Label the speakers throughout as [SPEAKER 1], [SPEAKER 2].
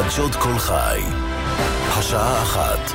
[SPEAKER 1] חדשות כל חי. השעה 1.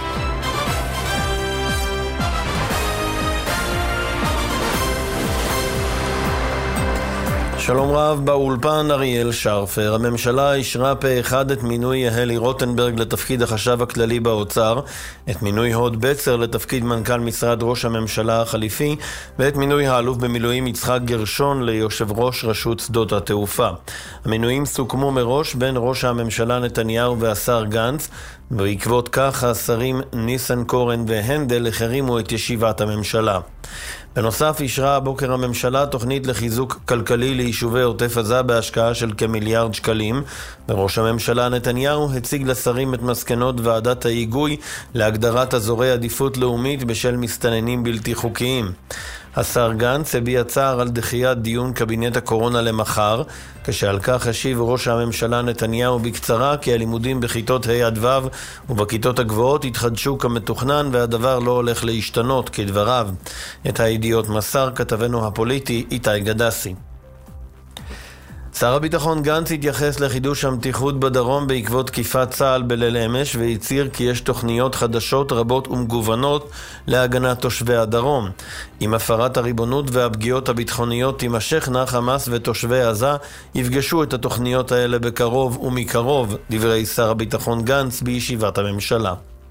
[SPEAKER 1] שלום רב, באולפן אריאל שרפר. הממשלה אישרה פה אחד את מינוי יהלי רוטנברג לתפקיד החשב הכללי באוצר, את מינוי הוד בצר לתפקיד מנכ"ל משרד ראש הממשלה החליפי, ואת מינוי האלוף במילואים יצחק גרשון ליושב ראש רשות שדות התעופה. המינויים סוכמו מראש בין ראש הממשלה נתניהו והשר גנץ, ובעקבות כך השרים ניסנקורן והנדל החרימו את ישיבת הממשלה. בנוסף אישרה הבוקר הממשלה תוכנית לחיזוק כלכלי ליישובי עוטף עזה בהשקעה של כמיליארד שקלים, וראש הממשלה נתניהו הציג לשרים את מסקנות ועדת ההיגוי להגדרת אזורי עדיפות לאומית בשל מסתננים בלתי חוקיים. השר גנץ הביע צער על דחיית דיון קבינט הקורונה למחר, כשעל כך השיב ראש הממשלה נתניהו בקצרה כי הלימודים בכיתות ה' עד ו' ובכיתות הגבוהות התחדשו כמתוכנן והדבר לא הולך להשתנות כדבריו. את הידיעות מסר כתבנו הפוליטי איתי גדסי. שר הביטחון גנץ התייחס לחידוש המתיחות בדרום בעקבות תקיפת צה"ל בליל אמש והצהיר כי יש תוכניות חדשות רבות ומגוונות להגנת תושבי הדרום. עם הפרת הריבונות והפגיעות הביטחוניות תימשכנה, חמאס ותושבי עזה יפגשו את התוכניות האלה בקרוב ומקרוב, דברי שר הביטחון גנץ בישיבת הממשלה.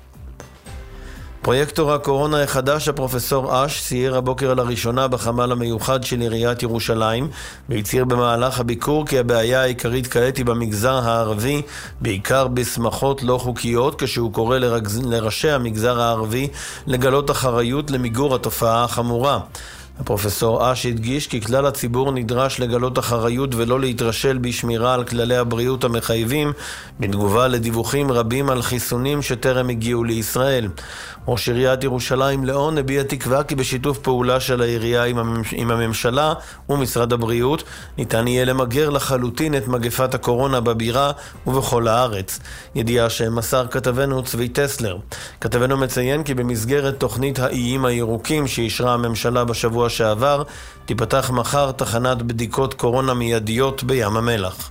[SPEAKER 1] פרויקטור הקורונה החדש, הפרופסור אש, סייר הבוקר לראשונה בחמ"ל המיוחד של עיריית ירושלים, והצהיר במהלך הביקור כי הבעיה העיקרית כעת היא במגזר הערבי, בעיקר בשמחות לא חוקיות, כשהוא קורא לראשי המגזר הערבי לגלות אחריות למיגור התופעה החמורה. הפרופסור אש הדגיש כי כלל הציבור נדרש לגלות אחריות ולא להתרשל בשמירה על כללי הבריאות המחייבים, בתגובה לדיווחים רבים על חיסונים שטרם הגיעו לישראל. ראש עיריית ירושלים לאון הביע תקווה כי בשיתוף פעולה של העירייה עם הממשלה ומשרד הבריאות ניתן יהיה למגר לחלוטין את מגפת הקורונה בבירה ובכל הארץ. ידיעה שמסר כתבנו צבי טסלר. כתבנו מציין כי במסגרת תוכנית האיים הירוקים שאישרה הממשלה בשבוע שעבר, תיפתח מחר תחנת בדיקות קורונה מיידיות בים המלח.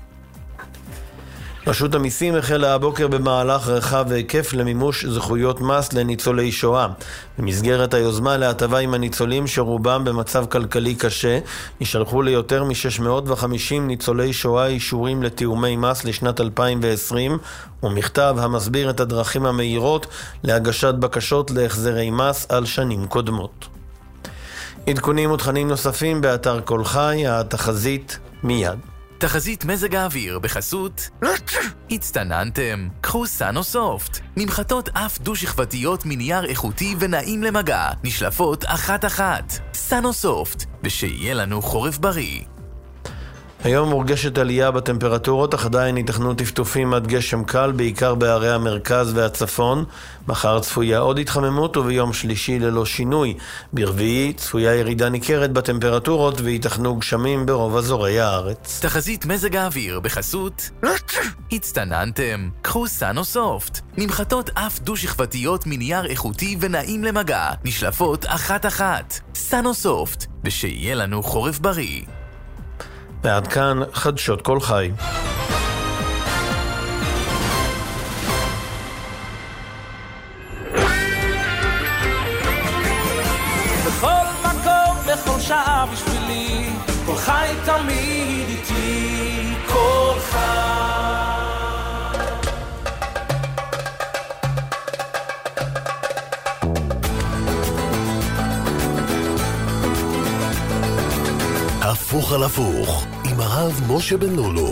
[SPEAKER 1] רשות המיסים החלה הבוקר במהלך רחב והיקף למימוש זכויות מס לניצולי שואה. במסגרת היוזמה להטבה עם הניצולים שרובם במצב כלכלי קשה, ישלחו ליותר מ-650 ניצולי שואה אישורים לתיאומי מס לשנת 2020, ומכתב המסביר את הדרכים המהירות להגשת בקשות להחזרי מס על שנים קודמות. עדכונים ותכנים נוספים באתר כל חי, התחזית מיד.
[SPEAKER 2] תחזית מזג האוויר בחסות הצטננתם, קחו סאנוסופט, ממחטות אף דו-שכבתיות מנייר איכותי ונעים למגע, נשלפות אחת-אחת. סאנוסופט, ושיהיה לנו חורף בריא.
[SPEAKER 3] היום מורגשת עלייה בטמפרטורות, אך עדיין ייתכנו טפטופים עד גשם קל, בעיקר בערי המרכז והצפון. מחר צפויה עוד התחממות, וביום שלישי ללא שינוי. ברביעי צפויה ירידה ניכרת בטמפרטורות וייתכנו גשמים ברוב אזורי הארץ.
[SPEAKER 2] תחזית מזג האוויר בחסות הצטננתם, קחו סאנוסופט, ממחטות אף דו-שכבתיות מנייר איכותי ונעים למגע, נשלפות אחת-אחת. סאנוסופט, ושיהיה לנו חורף בריא.
[SPEAKER 3] ועד כאן חדשות כל חי.
[SPEAKER 4] בכל מקום, בכל שעה בשבילי, כל חי תמיד איתי, כל חי.
[SPEAKER 1] הפוך על הפוך עם הרב משה בן לולו.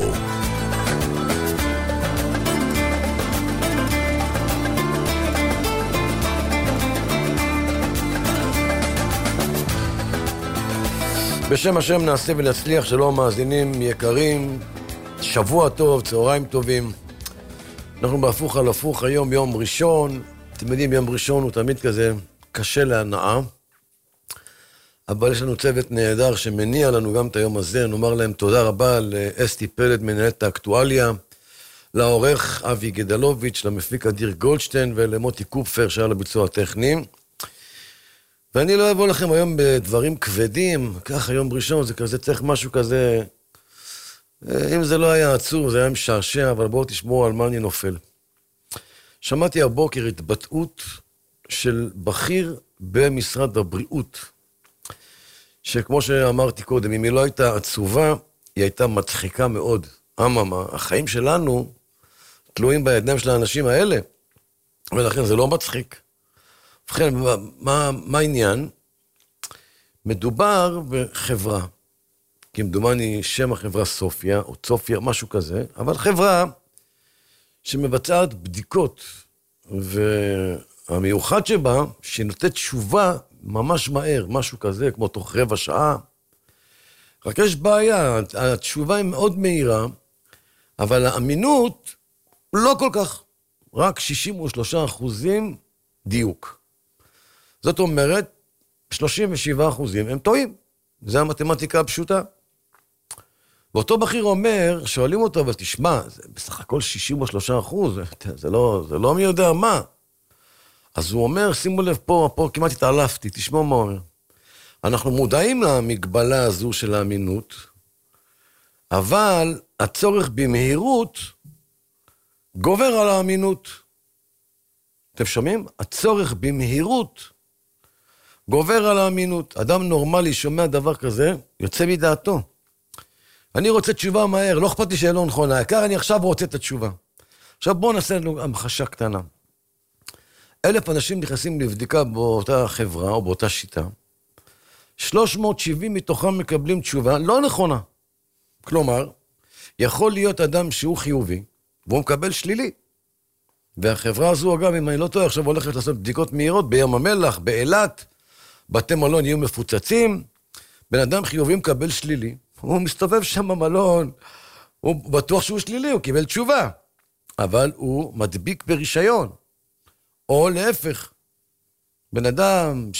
[SPEAKER 5] בשם השם נעשה ונצליח. שלום מאזינים יקרים, שבוע טוב, צהריים טובים. אנחנו בהפוך על הפוך היום, יום ראשון. אתם יודעים, יום ראשון הוא תמיד כזה קשה להנאה, אבל יש לנו צוות נהדר שמניע לנו גם את היום הזה. נאמר להם תודה רבה לאסתי פלד, מנהלת האקטואליה, לעורך אבי גדלוביץ', למפיק אדיר גולדשטיין ולמוטי קופפר שהיה לביצוע הטכני. ואני לא אבוא לכם היום בדברים כבדים, ככה יום ראשון זה כזה, צריך משהו כזה, אם זה לא היה עצוב, זה היה משעשע, אבל בואו תשמעו על מה אני נופל. שמעתי הבוקר התבטאות של בכיר במשרד הבריאות, שכמו שאמרתי קודם, אם היא לא הייתה עצובה, היא הייתה מצחיקה מאוד. אממה, החיים שלנו תלויים בידיים של האנשים האלה, ולכן זה לא מצחיק. ובכן, מה העניין? מדובר בחברה, כמדומני שם החברה סופיה, או צופיה, משהו כזה, אבל חברה שמבצעת בדיקות, והמיוחד שבה, שהיא נותנת תשובה ממש מהר, משהו כזה, כמו תוך רבע שעה. רק יש בעיה, התשובה היא מאוד מהירה, אבל האמינות לא כל כך, רק 63% דיוק. זאת אומרת, 37% הם טועים. זה המתמטיקה הפשוטה. ואותו בכיר אומר, שואלים אותו, אבל תשמע, זה בסך הכל 63%, זה לא מי יודע מה. אז הוא אומר, שימו לב פה כמעט התעלפתי, תשמעו מה אומר. אנחנו מודעים למגבלה הזו של האמינות, אבל הצורך במהירות גובר על האמינות. אתם שומעים? הצורך במהירות גובר על האמינות. אדם נורמלי שומע דבר כזה, יוצא מדעתו. אני רוצה תשובה מהר, לא אכפת לי שאלה לא נכונה, העיקר אני עכשיו רוצה את התשובה. עכשיו בואו נעשה לנו המחשה קטנה. 1,000 אנשים נכנסים לבדיקה באותה חברה או באותה שיטה, 370 מתוכם מקבלים תשובה לא נכונה. כלומר, יכול להיות אדם שהוא חיובי, והוא מקבל שלילי. והחברה הזו, אגב, אם אני לא טועה, עכשיו הולכת לעשות בדיקות מהירות בים המלח, באילת, בתי מלון יהיו מפוצצים, בן אדם חיובי מקבל שלילי, הוא מסתובב שם במלון, הוא בטוח שהוא שלילי, הוא קיבל תשובה, אבל הוא מדביק ברישיון. או להפך, בן אדם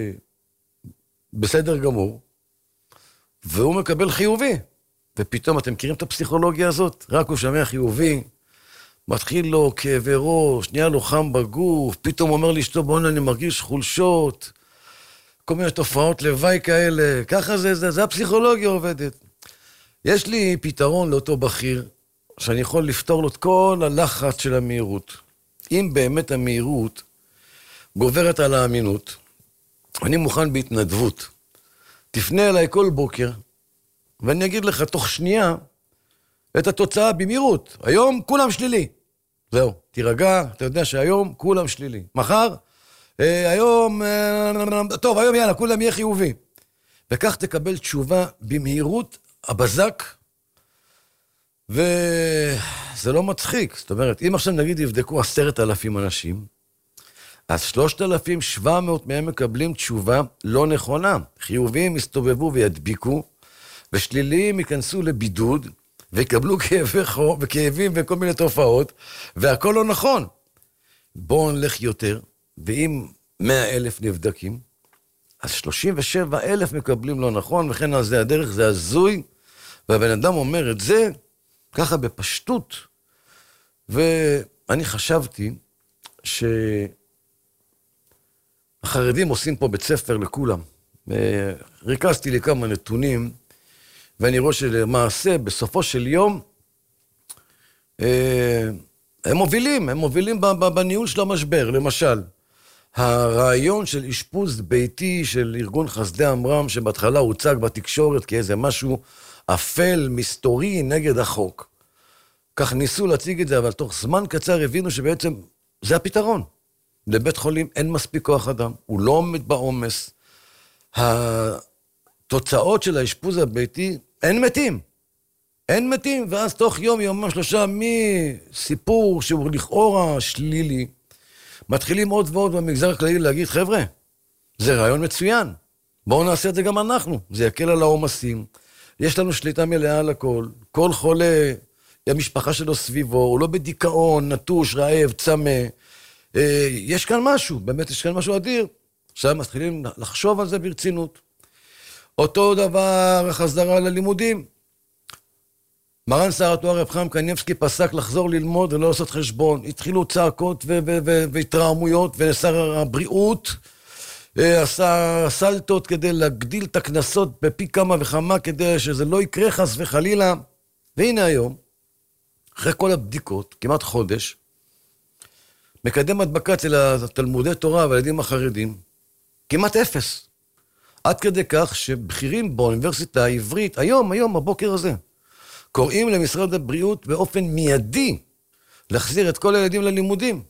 [SPEAKER 5] שבסדר גמור, והוא מקבל חיובי, ופתאום אתם מכירים את הפסיכולוגיה הזאת? רק הוא שמע חיובי, מתחיל לו כאבי ראש, נהיה לו חם בגוף, פתאום אומר לאשתו, בוא'נה, אני מרגיש חולשות, כל מיני תופעות לוואי כאלה, ככה זה הפסיכולוגיה עובדת. יש לי פתרון לאותו בכיר, שאני יכול לפתור לו את כל הלחץ של המהירות. אם באמת המהירות גוברת על האמינות, אני מוכן בהתנדבות. תפנה אליי כל בוקר, ואני אגיד לך תוך שנייה את התוצאה במהירות. היום כולם שלילי. זהו, תירגע, אתה יודע שהיום כולם שלילי. מחר, היום, טוב, היום יאללה, כולם יהיה חיובי. וכך תקבל תשובה במהירות, הבזק, וזה לא מצחיק. זאת אומרת, אם עכשיו נגיד יבדקו 10,000 אנשים, אז 3,700 מהם מקבלים תשובה לא נכונה. חיוביים יסתובבו וידביקו, ושליליים ייכנסו לבידוד, ויקבלו כאבים וכל מיני תופעות, והכל לא נכון. בואו נלך יותר, ואם 100,000 נבדקים, אז 37,000 מקבלים לא נכון, וכן על זה הדרך, זה הזוי, והבן אדם אומר את זה, ככה בפשטות, ואני חשבתי שהחרדים עושים פה בית ספר לכולם. ריכזתי לי כמה נתונים, ואני רואה שלמעשה, בסופו של יום, הם מובילים בניהול של המשבר. למשל, הרעיון של אשפוז ביתי של ארגון חסדי אמרם, שבהתחלה הוצג בתקשורת כאיזה משהו אפל, מסתורי, נגד החוק. כך ניסו להציג את זה, אבל תוך זמן קצר הבינו שבעצם זה הפתרון. לבית חולים אין מספיק כוח אדם, הוא לא עומד בעומס. התוצאות של האשפוז הביתי, אין מתים, ואז תוך יום, 3, מסיפור שהוא לכאורה שלילי, מתחילים עוד ועוד במגזר הכללי להגיד, חבר'ה, זה רעיון מצוין, בואו נעשה את זה גם אנחנו, זה יקל על העומסים, יש לנו שליטה מלאה על הכל, כל חולה, המשפחה שלו סביבו, הוא לא בדיכאון, נטוש, רעב, צמא, יש כאן משהו, באמת יש כאן משהו אדיר, עכשיו מתחילים לחשוב על זה ברצינות. אותו דבר, החזרה ללימודים. מרן שר התורה רב חיים קניבסקי פסק לחזור ללמוד ולא לעשות חשבון. התחילו צעקות והתרעמויות, ושר הבריאות עשה סלטות כדי להגדיל את הכנסות בפי כמה וכמה, כדי שזה לא יקרה חס וחלילה. והנה היום, אחרי כל הבדיקות, כמעט חודש, מקדם הדבקה אצל התלמודי תורה והילדים החרדים, כמעט 0. עד כדי כך שבכירים באוניברסיטה העברית, היום, הבוקר הזה, קוראים למשרד הבריאות באופן מיידי להחזיר את כל הילדים ללימודים.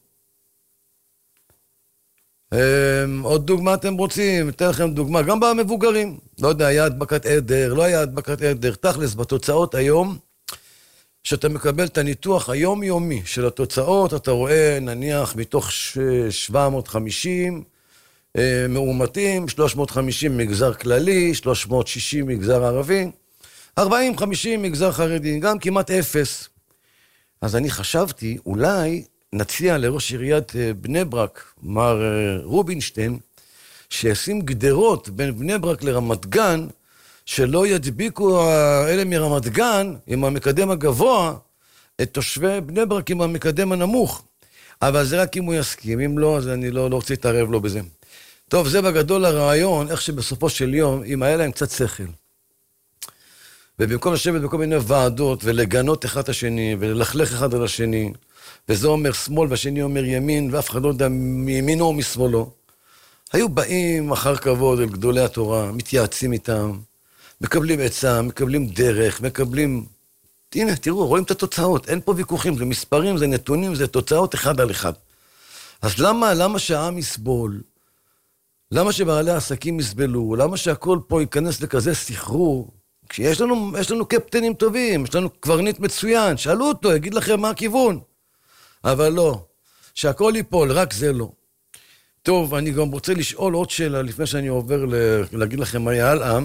[SPEAKER 5] עוד דוגמה אתם רוצים, אתן לכם דוגמה, גם במבוגרים. לא יודע, היה הדבקת עדר, לא היה הדבקת עדר. תכלס, בתוצאות היום, שאתה מקבל את הניתוח היומיומי של התוצאות, אתה רואה, נניח, מתוך 750 מאומתים, 350 מגזר כללי, 360 מגזר ערבי, 40-50 מגזר חרדי, גם כמעט 0. אז אני חשבתי, אולי נציע לראש עיריית בני ברק, מר רובינשטיין, שישים גדרות בין בני ברק לרמת גן, שלא ידביקו אלה מרמת גן עם המקדם הגבוה, את תושבי בני ברק עם המקדם הנמוך. אבל זה רק אם הוא יסכים, אם לא, אז אני לא רוצה להתערב לו בזה. טוב, זה בגדול הרעיון, איך שבסופו של יום, אם היה להם קצת שכל. ובמקום לשבת בכל מיני ועדות, ולגנות אחד את השני, וללכלך אחד על השני, וזה אומר שמאל, והשני אומר ימין, ואף אחד לא יודע מימינו או משמאלו, היו באים אחר כבוד אל גדולי התורה, מתייעצים איתם, מקבלים עצה, מקבלים דרך, מקבלים... הנה, תראו, רואים את התוצאות, אין פה ויכוחים, זה מספרים, זה נתונים, זה תוצאות אחד על אחד. אז למה שהעם יסבול? למה שבעלי העסקים יסבלו? למה שהכל פה ייכנס לכזה סחרור? כשיש לנו קפטנים טובים, יש לנו קברניט מצוין, שאלו אותו, יגיד לכם מה הכיוון. אבל לא, שהכל ייפול, רק זה לא. טוב, אני גם רוצה לשאול עוד שאלה, לפני שאני עובר להגיד לכם מה היה הלאה.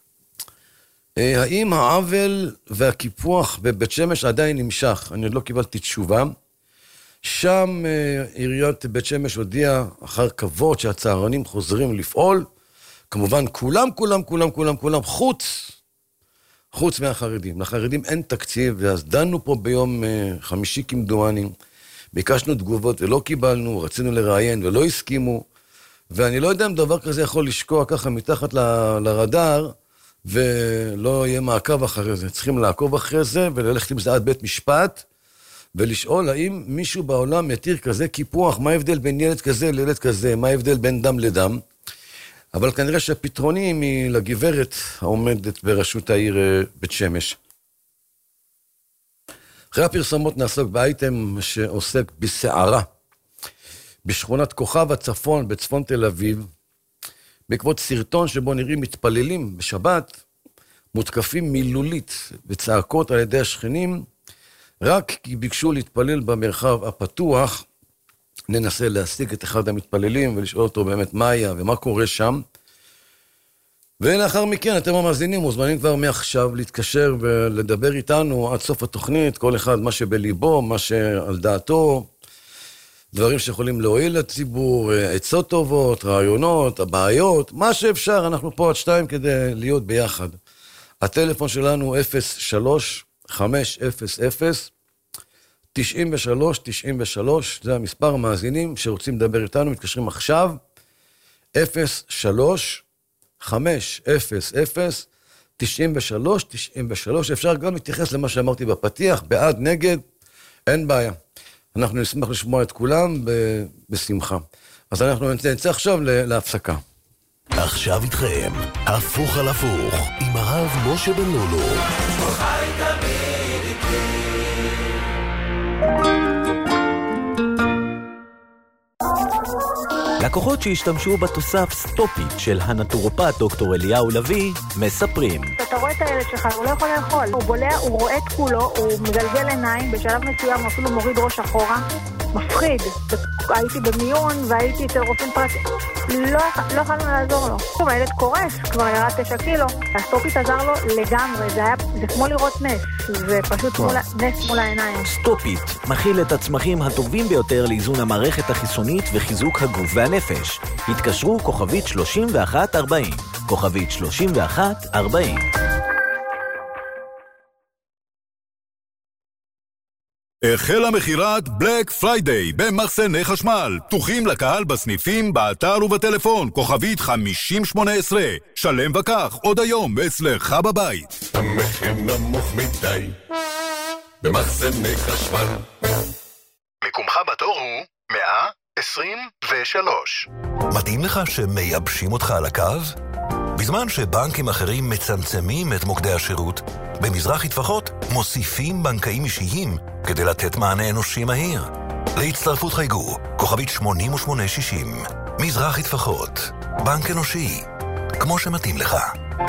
[SPEAKER 5] האם העוול והקיפוח בבית שמש עדיין נמשך? אני עוד לא קיבלתי תשובה. שם עיריית בית שמש הודיעה אחר כבוד שהצהרונים חוזרים לפעול. כמובן, כולם, חוץ מהחרדים. לחרדים אין תקציב, ואז דנו פה ביום חמישי כמדומני. ביקשנו תגובות ולא קיבלנו, רצינו לראיין ולא הסכימו. ואני לא יודע אם דבר כזה יכול לשקוע ככה מתחת לרדאר, ולא יהיה מעקב אחרי זה. צריכים לעקוב אחרי זה וללכת עם זה עד בית משפט, ולשאול האם מישהו בעולם יתיר כזה קיפוח, מה ההבדל בין ילד כזה לילד כזה, מה ההבדל בין דם לדם. אבל כנראה שהפתרונים היא לגברת העומדת בראשות העיר בית שמש. אחרי הפרסומות נעסוק באייטם שעוסק בסערה. בשכונת כוכב הצפון, בצפון תל אביב, בעקבות סרטון שבו נראים מתפללים בשבת, מותקפים מילולית וצעקות על ידי השכנים, רק כי ביקשו להתפלל במרחב הפתוח. ננסה להשיג את אחד המתפללים ולשאול אותו באמת מה היה ומה קורה שם. ולאחר מכן אתם המאזינים מוזמנים כבר מעכשיו להתקשר ולדבר איתנו עד סוף התוכנית, כל אחד מה שבליבו, מה שעל דעתו, דברים שיכולים להועיל לציבור, עצות טובות, רעיונות, הבעיות, מה שאפשר, אנחנו פה עד 2 כדי להיות ביחד. הטלפון שלנו 03-500-93-93, זה המספר המאזינים שרוצים לדבר איתנו, מתקשרים עכשיו, 03-500-93-93, אפשר גם להתייחס למה שאמרתי בפתיח, בעד, נגד, אין בעיה. אנחנו נשמח לשמוע את כולם בשמחה. אז אנחנו נצא עכשיו להפסקה.
[SPEAKER 2] עכשיו איתכם, הפוך על הפוך, עם הרב משה בן לולו.
[SPEAKER 4] חי תמיד איתי.
[SPEAKER 6] לקוחות שהשתמשו בתוסף סטופית של הנטורופט דוקטור אליהו לוי מספרים.
[SPEAKER 7] אתה רואה את הילד שלך, הוא לא יכול לאכול. הוא בולע, הוא רואה את כולו, הוא מגלגל עיניים, בשלב מסוים הוא אפילו מוריד ראש אחורה. מפחיד. הייתי במיון והייתי אצל רופאים פרטיים. לא יכולנו לעזור לו. טוב, הילד קורס, כבר ירד 9 קילו. הסטופית עזר לו לגמרי, זה כמו לראות נס. זה פשוט נס מול העיניים.
[SPEAKER 6] סטופית מכיל את הצמחים הטובים ביותר לאיזון המערכת החיסונית וחיזוק הגוף והנפש. התקשרו כוכבית 3140. כוכבית 3140.
[SPEAKER 8] החלה מחירת בלק פריידיי במחסני חשמל, פתוחים לקהל בסניפים, באתר ובטלפון, כוכבית 5018. שלם וכך, עוד היום אצלך בבית.
[SPEAKER 9] המחיר נמוך מדי במחסני חשמל.
[SPEAKER 2] מקומך בתור הוא
[SPEAKER 9] 123. מתאים לך שמייבשים אותך על הקו? בזמן שבנקים אחרים מצמצמים את מוקדי השירות, במזרחי טפחות מוסיפים בנקאים אישיים כדי לתת מענה אנושי מהיר. להצטרפות חייגו, כוכבית 8860. מזרחי טפחות, בנק אנושי, כמו שמתאים לך.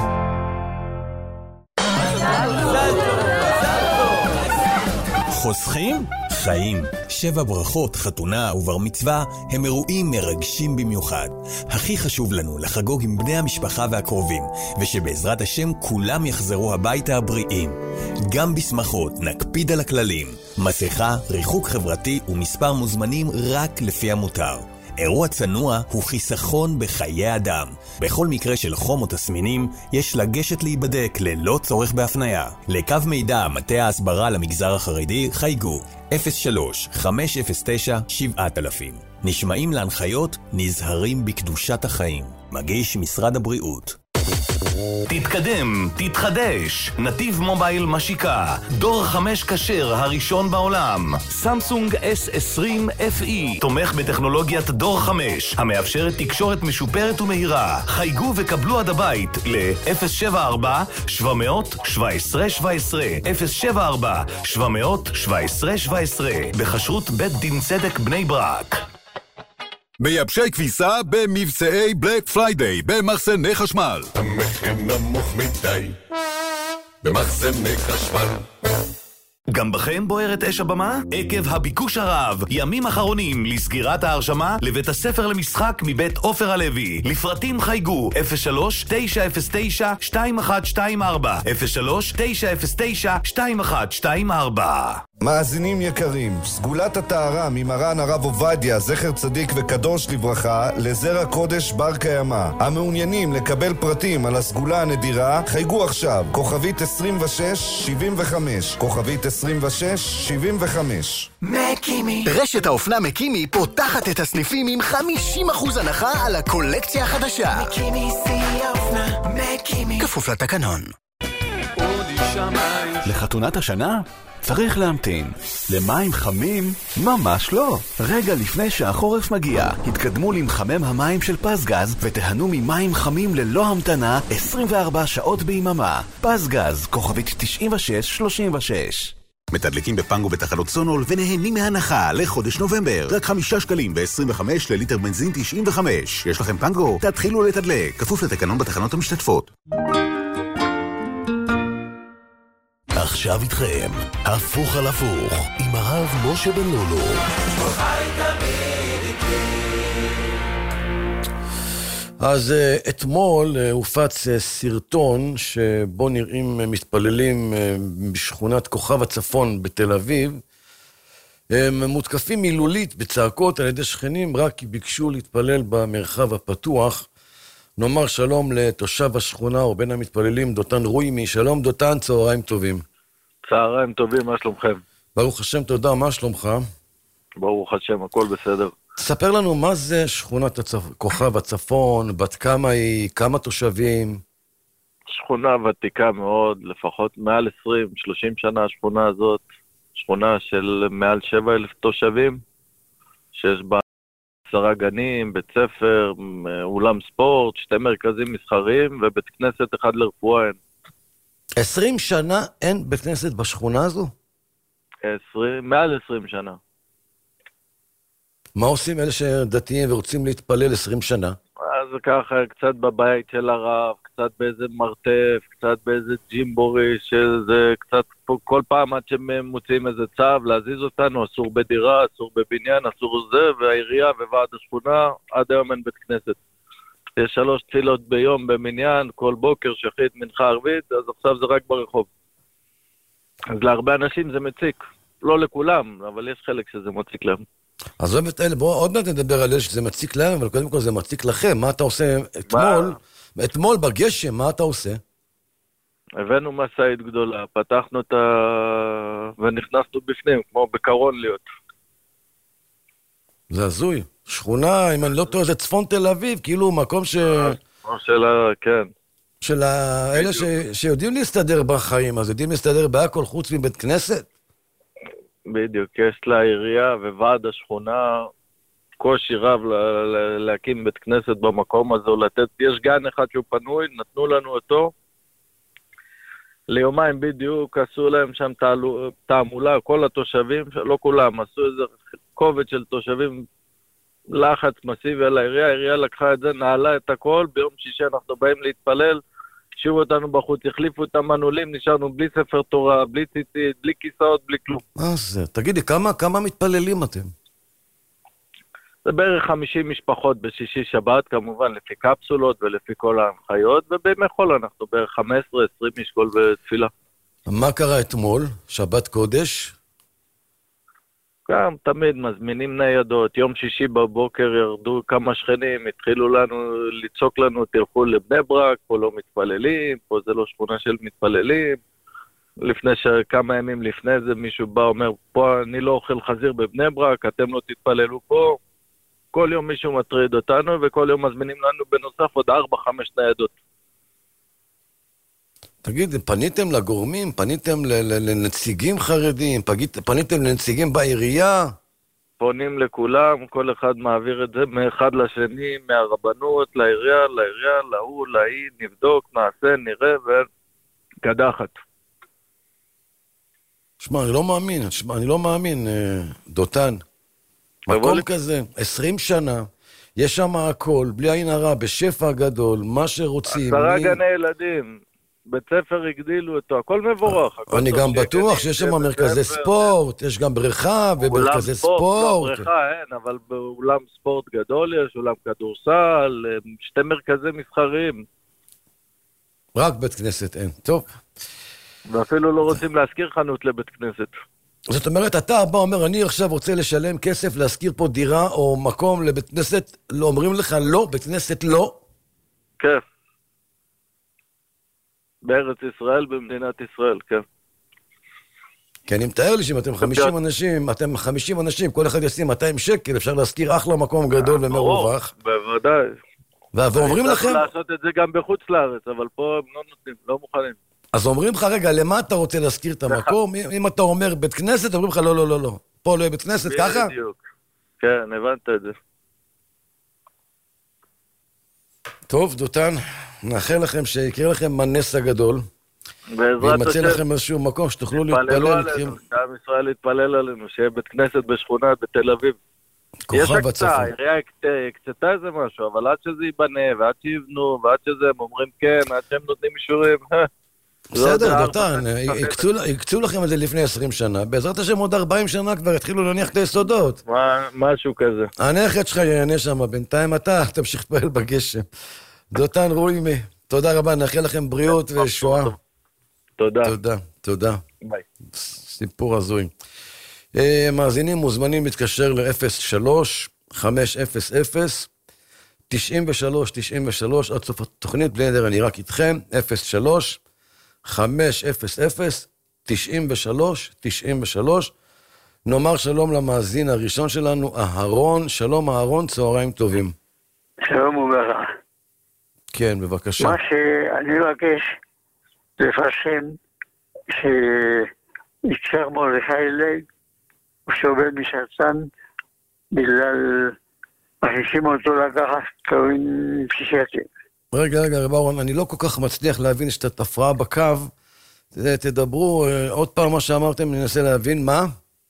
[SPEAKER 10] חוסכים? חיים. 7 ברכות, חתונה ובר מצווה הם אירועים מרגשים במיוחד. הכי חשוב לנו לחגוג עם בני המשפחה והקרובים, ושבעזרת השם כולם יחזרו הביתה הבריאים. גם בשמחות נקפיד על הכללים. מסכה, ריחוק חברתי ומספר מוזמנים רק לפי המותר. אירוע צנוע הוא חיסכון בחיי אדם. בכל מקרה של חום או תסמינים, יש לגשת להיבדק ללא צורך בהפניה. לקו מידע מטה ההסברה למגזר החרדי חייגו 03-509-7000. נשמעים להנחיות, נזהרים בקדושת החיים. מגיש משרד הבריאות.
[SPEAKER 2] תתקדם, תתחדש. נתיב מובייל משיקה. דור 5 כשר הראשון בעולם. סמסונג S20 FE. תומך בטכנולוגיית דור 5, המאפשרת תקשורת משופרת ומהירה. חייגו וקבלו עד הבית ל-074-700-1717. 074-700-1717. בחשרות בית דין צדק בני ברק.
[SPEAKER 8] מייבשי כביסה במבצעי בלק פריידיי במחסני חשמל.
[SPEAKER 4] המחיר נמוך מדי במחסני חשמל.
[SPEAKER 2] גם בכם בוערת אש הבמה? עקב הביקוש הרב, ימים אחרונים לסגירת ההרשמה לבית הספר למשחק מבית עופר הלוי. לפרטים חייגו 03-909-2124 03-909-2124.
[SPEAKER 11] מאזינים יקרים, סגולת הטהרה ממרן הרב עובדיה, זכר צדיק וקדוש לברכה, לזרע קודש בר קיימא. המעוניינים לקבל פרטים על הסגולה הנדירה, חייגו עכשיו, כוכבית 2675, כוכבית 2675.
[SPEAKER 12] מקימי. רשת האופנה מקימי פותחת את הסניפים עם 50% הנחה על הקולקציה החדשה. מקימי שיא האופנה, מקימי. כפוף לתקנון.
[SPEAKER 6] לחתונת השנה? צריך להמתין. למים חמים? ממש לא. רגע לפני שהחורף מגיע, התקדמו למחמם המים של פסגז ותהנו ממים חמים ללא המתנה 24 שעות ביממה. פסגז, כוכבית 9636.
[SPEAKER 13] מתדלקים בפנגו בתחנות סונול ונהנים מהנחה לחודש נובמבר. רק 5 שקלים ו-25 לליטר בנזין 95. יש לכם פנגו? תתחילו לתדלק. כפוף לתקנון בתחנות המשתתפות.
[SPEAKER 9] עכשיו איתכם, הפוך על הפוך, עם הרב משה בן לולו.
[SPEAKER 5] אז אתמול הופץ סרטון שבו נראים מתפללים בשכונת כוכב הצפון בתל אביב. הם מותקפים מילולית בצעקות על ידי שכנים רק כי ביקשו להתפלל במרחב הפתוח. נאמר שלום לתושב השכונה או בין המתפללים, דותן רוימי. שלום דותן, צהריים טובים.
[SPEAKER 14] צהריים טובים, מה שלומכם?
[SPEAKER 5] ברוך השם, תודה, מה שלומך?
[SPEAKER 14] ברוך השם, הכל בסדר.
[SPEAKER 5] תספר לנו מה זה שכונת כוכב הצפון, בת כמה היא, כמה תושבים?
[SPEAKER 14] שכונה ותיקה מאוד, לפחות מעל 20-30 שנה השכונה הזאת, שכונה של מעל 7,000 תושבים, שיש בה 10 גנים, בית ספר, אולם ספורט, 2 מרכזים מסחריים ובית כנסת אחד לרפואה אין.
[SPEAKER 5] 20 שנה אין בית כנסת בשכונה הזו?
[SPEAKER 14] מעל 20 שנה.
[SPEAKER 5] מה עושים אלה שדתיים ורוצים להתפלל 20 שנה?
[SPEAKER 14] אז ככה, קצת בבית של הרב, קצת באיזה מרתף, קצת באיזה ג'ימבורי, שזה קצת כל פעם עד שהם מוצאים איזה צו, להזיז אותנו, אסור בדירה, אסור בבניין, אסור זה, והעירייה וועד השכונה, עד היום אין בית כנסת. יש 3 תפילות ביום במניין, כל בוקר, שחית, מנחה ערבית, אז עכשיו זה רק ברחוב. אז להרבה אנשים זה מציק. לא לכולם, אבל יש חלק שזה מציק להם.
[SPEAKER 5] אז בואו עוד מעט נדבר על זה שזה מציק להם, אבל קודם כל זה מציק לכם. מה אתה עושה אתמול בגשם, מה אתה עושה?
[SPEAKER 14] הבאנו מסעית גדולה, פתחנו ונכנסנו בפנים, כמו בקרון להיות.
[SPEAKER 5] זה הזוי. שכונה, אם אני לא טועה, זה צפון תל אביב, כאילו מקום
[SPEAKER 14] כן.
[SPEAKER 5] של אלה שיודעים להסתדר בחיים, אז יודעים להסתדר בהכל חוץ מבית כנסת?
[SPEAKER 14] בדיוק, יש לה עירייה וועד השכונה, קושי רב להקים בית כנסת במקום הזה, יש גן אחד שהוא פנוי, נתנו לנו אותו, ליומיים בדיוק עשו להם שם תעמולה, כל התושבים, לא כולם, עשו איזה כובד של תושבים, לחץ מסיבי על העירייה לקחה את זה, נעלה את הכל, ביום שישי אנחנו באים להתפלל, שירו אותנו בחוץ, החליפו את המנעולים, נשארנו בלי ספר תורה, בלי ציצית, בלי כיסאות, בלי כלום.
[SPEAKER 5] מה זה? תגידי, כמה מתפללים אתם?
[SPEAKER 14] זה בערך 50 משפחות בשישי שבת, כמובן לפי קפסולות ולפי כל ההנחיות, ובימי חול אנחנו בערך 15-20 איש כל בתפילה.
[SPEAKER 5] מה קרה אתמול? שבת קודש?
[SPEAKER 14] גם תמיד מזמינים ניידות, יום שישי בבוקר ירדו כמה שכנים, התחילו לצעוק לנו, תלכו לבני ברק, פה לא מתפללים, פה זה לא שכונה של מתפללים. כמה ימים לפני זה מישהו בא אומר, פה אני לא אוכל חזיר בבני ברק, אתם לא תתפללו פה. כל יום מישהו מטריד אותנו, וכל יום מזמינים לנו בנוסף עוד 4-5 ניידות.
[SPEAKER 5] תגיד, פניתם לגורמים? פניתם לנציגים חרדים? פניתם לנציגים בעירייה?
[SPEAKER 14] פונים לכולם, כל אחד מעביר את זה מאחד לשני, מהרבנות לעירייה, להוא, להיא, נבדוק, נעשה, נראה, וקדחת.
[SPEAKER 5] שמע, אני לא מאמין, דותן. מקום כזה, 20 שנה, יש שם הכל, בלי עין הרע, בשפע גדול, מה שרוצים.
[SPEAKER 14] 10 גני ילדים, בית ספר הגדילו אותו, הכל מבורך.
[SPEAKER 5] אני גם בטוח שיש שם מרכזי ספורט, יש גם בריכה ומרכזי ספורט.
[SPEAKER 14] בריכה אין, אבל באולם ספורט גדול יש, אולם כדורסל, 2 מרכזי מסחריים.
[SPEAKER 5] רק בית כנסת אין, טוב.
[SPEAKER 14] ואפילו לא רוצים להזכיר חנות לבית כנסת.
[SPEAKER 5] זאת אומרת, אתה בא אומר, אני עכשיו רוצה לשלם כסף, להזכיר פה דירה או מקום לבית כנסת, לא אומרים לך לא, בית כנסת לא?
[SPEAKER 14] כן. בארץ ישראל, במדינת ישראל, כן.
[SPEAKER 5] כי אני מתאר לי שאם אתם 50 אנשים, כל אחד ישים 200 שקל, אפשר להזכיר אחלה מקום גדול ומרווח.
[SPEAKER 14] בוודאי.
[SPEAKER 5] ואומרים לכם...
[SPEAKER 14] צריך לעשות את זה גם בחוץ לארץ, אבל פה הם לא נותנים, לא מוכנים.
[SPEAKER 5] אז אומרים לך, רגע, למה אתה רוצה להזכיר את המקום? אם אתה אומר בית כנסת, אומרים לך, לא. פה לא יהיה בית כנסת, ככה?
[SPEAKER 14] בדיוק. כן, הבנת את זה.
[SPEAKER 5] טוב, דותן, נאחל לכם שיקרה לכם הנס הגדול. וימצא לכם איזשהו מקום שתוכלו להתפלל.
[SPEAKER 14] עם ישראל להתפלל עלינו, שיהיה בית כנסת בשכונה בתל אביב. יש הקצה, העירייה הקצתה איזה משהו, אבל עד שזה ייבנה, ועד שיבנו, ועד שזה הם אומרים כן, עד שהם נותנים אישורים,
[SPEAKER 5] בסדר, דותן, יקצו לכם את זה לפני 20 שנה, בעזרת השם עוד 40 שנה כבר התחילו להניח את היסודות.
[SPEAKER 14] משהו כזה.
[SPEAKER 5] הנכד שלך יענה שם, בינתיים אתה תמשיך להתפעל בגשם. דותן רוימי, תודה רבה, נאחל לכם בריאות ושואה. תודה.
[SPEAKER 14] ביי.
[SPEAKER 5] סיפור הזוי. מאזינים מוזמנים להתקשר ל-03-500-93-93 עד סוף התוכנית, בלי נדר אני רק איתכם, 03-500-93-93. נאמר שלום למאזין הראשון שלנו, אהרון. שלום אהרון, צהריים טובים.
[SPEAKER 15] שלום וברכה.
[SPEAKER 5] כן, בבקשה.
[SPEAKER 15] מה שאני מבקש לפרסם שיצחק מרדכי לייב הוא סובל מסרטן בגלל מכניסים אותו לקחת כהן פסיכיאטרי.
[SPEAKER 5] רגע, רב אהרון, אני לא כל כך מצליח להבין שאת הפרעה בקו. תדברו עוד פעם מה שאמרתם, ננסה להבין. מה?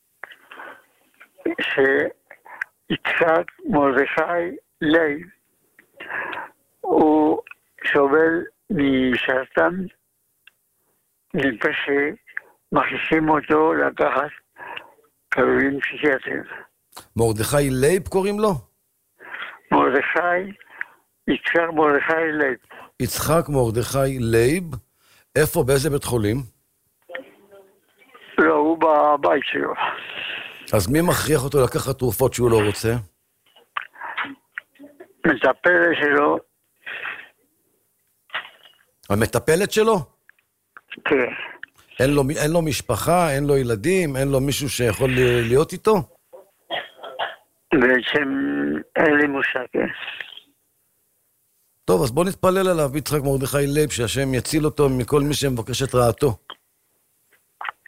[SPEAKER 15] שיצחק מרדכי לייב הוא סובל מסרטן לפני שמכניסים אותו לקחת כהן פסיכיאטרי.
[SPEAKER 5] מרדכי לייב קוראים לו?
[SPEAKER 15] יצחק מרדכי לייב.
[SPEAKER 5] יצחק מרדכי לייב? איפה? באיזה בית חולים?
[SPEAKER 15] לא, הוא בבית שלו.
[SPEAKER 5] אז מי מכריח אותו לקחת תרופות שהוא לא רוצה?
[SPEAKER 15] מטפלת שלו.
[SPEAKER 5] המטפלת שלו?
[SPEAKER 15] כן.
[SPEAKER 5] אין לו משפחה, אין לו ילדים, אין לו מישהו שיכול להיות איתו?
[SPEAKER 15] בעצם אין לי מושג.
[SPEAKER 5] טוב, אז בוא נתפלל עליו, יצחק מרדכי לייב, שהשם יציל אותו מכל מי שמבקש את רעתו.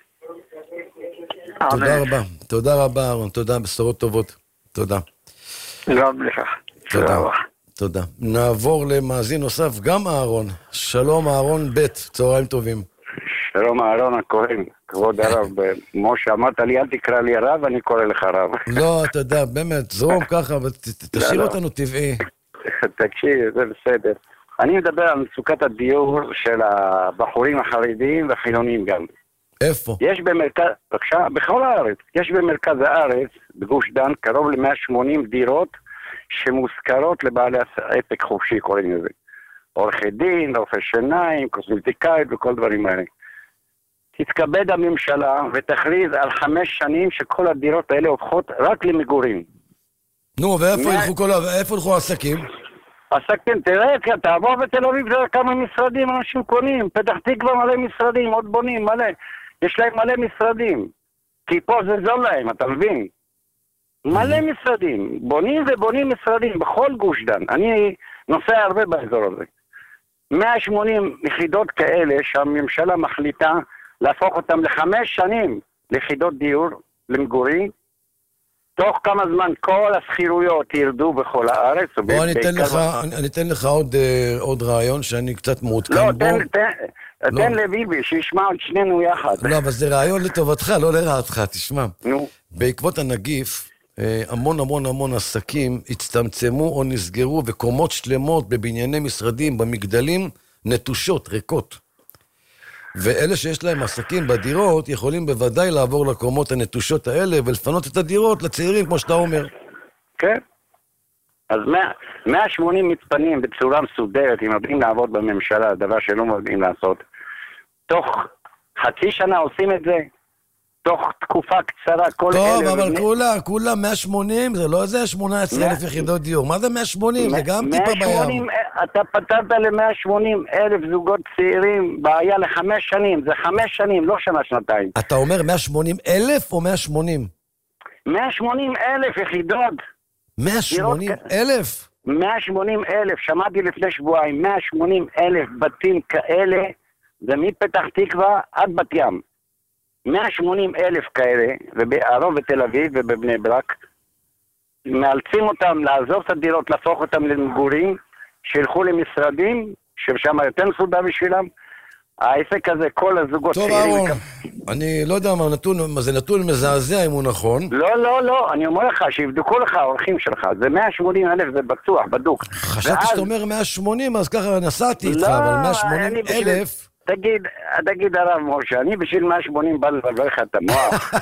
[SPEAKER 5] תודה רבה, אהרון, תודה, בשורות טובות. תודה.
[SPEAKER 15] גם לך.
[SPEAKER 5] תודה. תודה. נעבור למאזין נוסף, גם אהרון. שלום אהרון ב', צהריים טובים.
[SPEAKER 16] שלום אהרון הכהן, כבוד הרב. כמו שאמרת לי, אל תקרא לי הרב, אני קורא לך רב.
[SPEAKER 5] לא, אתה יודע, באמת, זרום ככה, תשאיר אותנו טבעי.
[SPEAKER 16] תקשיב, זה בסדר. אני מדבר על מצוקת הדיור של הבחורים החרדיים והחילונים גם.
[SPEAKER 5] איפה?
[SPEAKER 16] יש במרכז, בבקשה, בכל הארץ, יש במרכז הארץ, בגוש דן, קרוב ל-180 דירות שמוזכרות לבעלי עסק חופשי, קוראים לזה. עורכי דין, רופא שיניים, קוסמטיקאית וכל דברים האלה. תתכבד הממשלה ותכריז על 5 שנים שכל הדירות האלה הופכות רק למגורים.
[SPEAKER 5] נו, ואיפה ילכו עסקים?
[SPEAKER 16] עסקים, תראה, תעבור בתל אביב, תראה כמה משרדים אנשים קונים, פתח תקווה מלא משרדים, עוד בונים מלא, יש להם מלא משרדים, כי פה זה זול להם, אתה מבין? מלא משרדים, בונים ובונים משרדים בכל גוש דן, אני נוסע הרבה באזור הזה. 180 יחידות כאלה שהממשלה מחליטה להפוך אותם ל5 שנים ליחידות דיור למגורים, תוך כמה זמן כל הסחירויות ירדו בכל הארץ.
[SPEAKER 5] בוא, אני אתן לך עוד רעיון שאני קצת מעודכן בו.
[SPEAKER 16] לא, תן לביבי, שישמע עוד שנינו יחד.
[SPEAKER 5] לא, אבל זה רעיון לטובתך, לא לרעתך, תשמע. בעקבות הנגיף, המון עסקים הצטמצמו או נסגרו, וקומות שלמות בבנייני משרדים, במגדלים, נטושות, ריקות. ואלה שיש להם עסקים בדירות יכולים בוודאי לעבור לקומות הנטושות האלה ולפנות את הדירות לצעירים, כמו שאתה אומר.
[SPEAKER 16] כן. אז 180 מתפנים בצורה מסודרת, אם יודעים לעבוד בממשלה, דבר שלא יודעים לעשות. תוך חצי שנה עושים את זה, תוך תקופה קצרה, כל
[SPEAKER 5] טוב, אבל כולה 180, זה לא איזה 18,000 יחידות דיור. מה זה 180? זה גם טיפה בים.
[SPEAKER 16] אתה פתרת ל-180,000 זוגות צעירים, בעיה ל5 שנים, זה 5 שנים, לא שנה-שנתיים.
[SPEAKER 5] אתה אומר 180,000 או 180?
[SPEAKER 16] 180,000 יחידות.
[SPEAKER 5] 180,000?
[SPEAKER 16] 180,000, שמעתי לפני שבועיים, 180,000 בתים כאלה, זה מפתח תקווה עד בת ים. 180,000 כאלה, ובערוב בתל אביב ובבני ברק, מאלצים אותם לעזוב את הדירות, להפוך אותם למגורים, שילכו למשרדים, ששם יותר מסודר בשבילם. העסק הזה, כל הזוגות
[SPEAKER 5] טוב, אהרון, אני לא יודע מה זה נתון מזעזע אם הוא נכון.
[SPEAKER 16] לא, אני אומר לך, שיבדקו לך האורחים שלך, זה 180,000, זה בטוח, בדוק.
[SPEAKER 5] חשבתי שאתה אומר 180, אז ככה נסעתי איתך, אבל 180,000...
[SPEAKER 16] תגיד הרב משה, אני בשביל 180 בא לברך לך את המוח.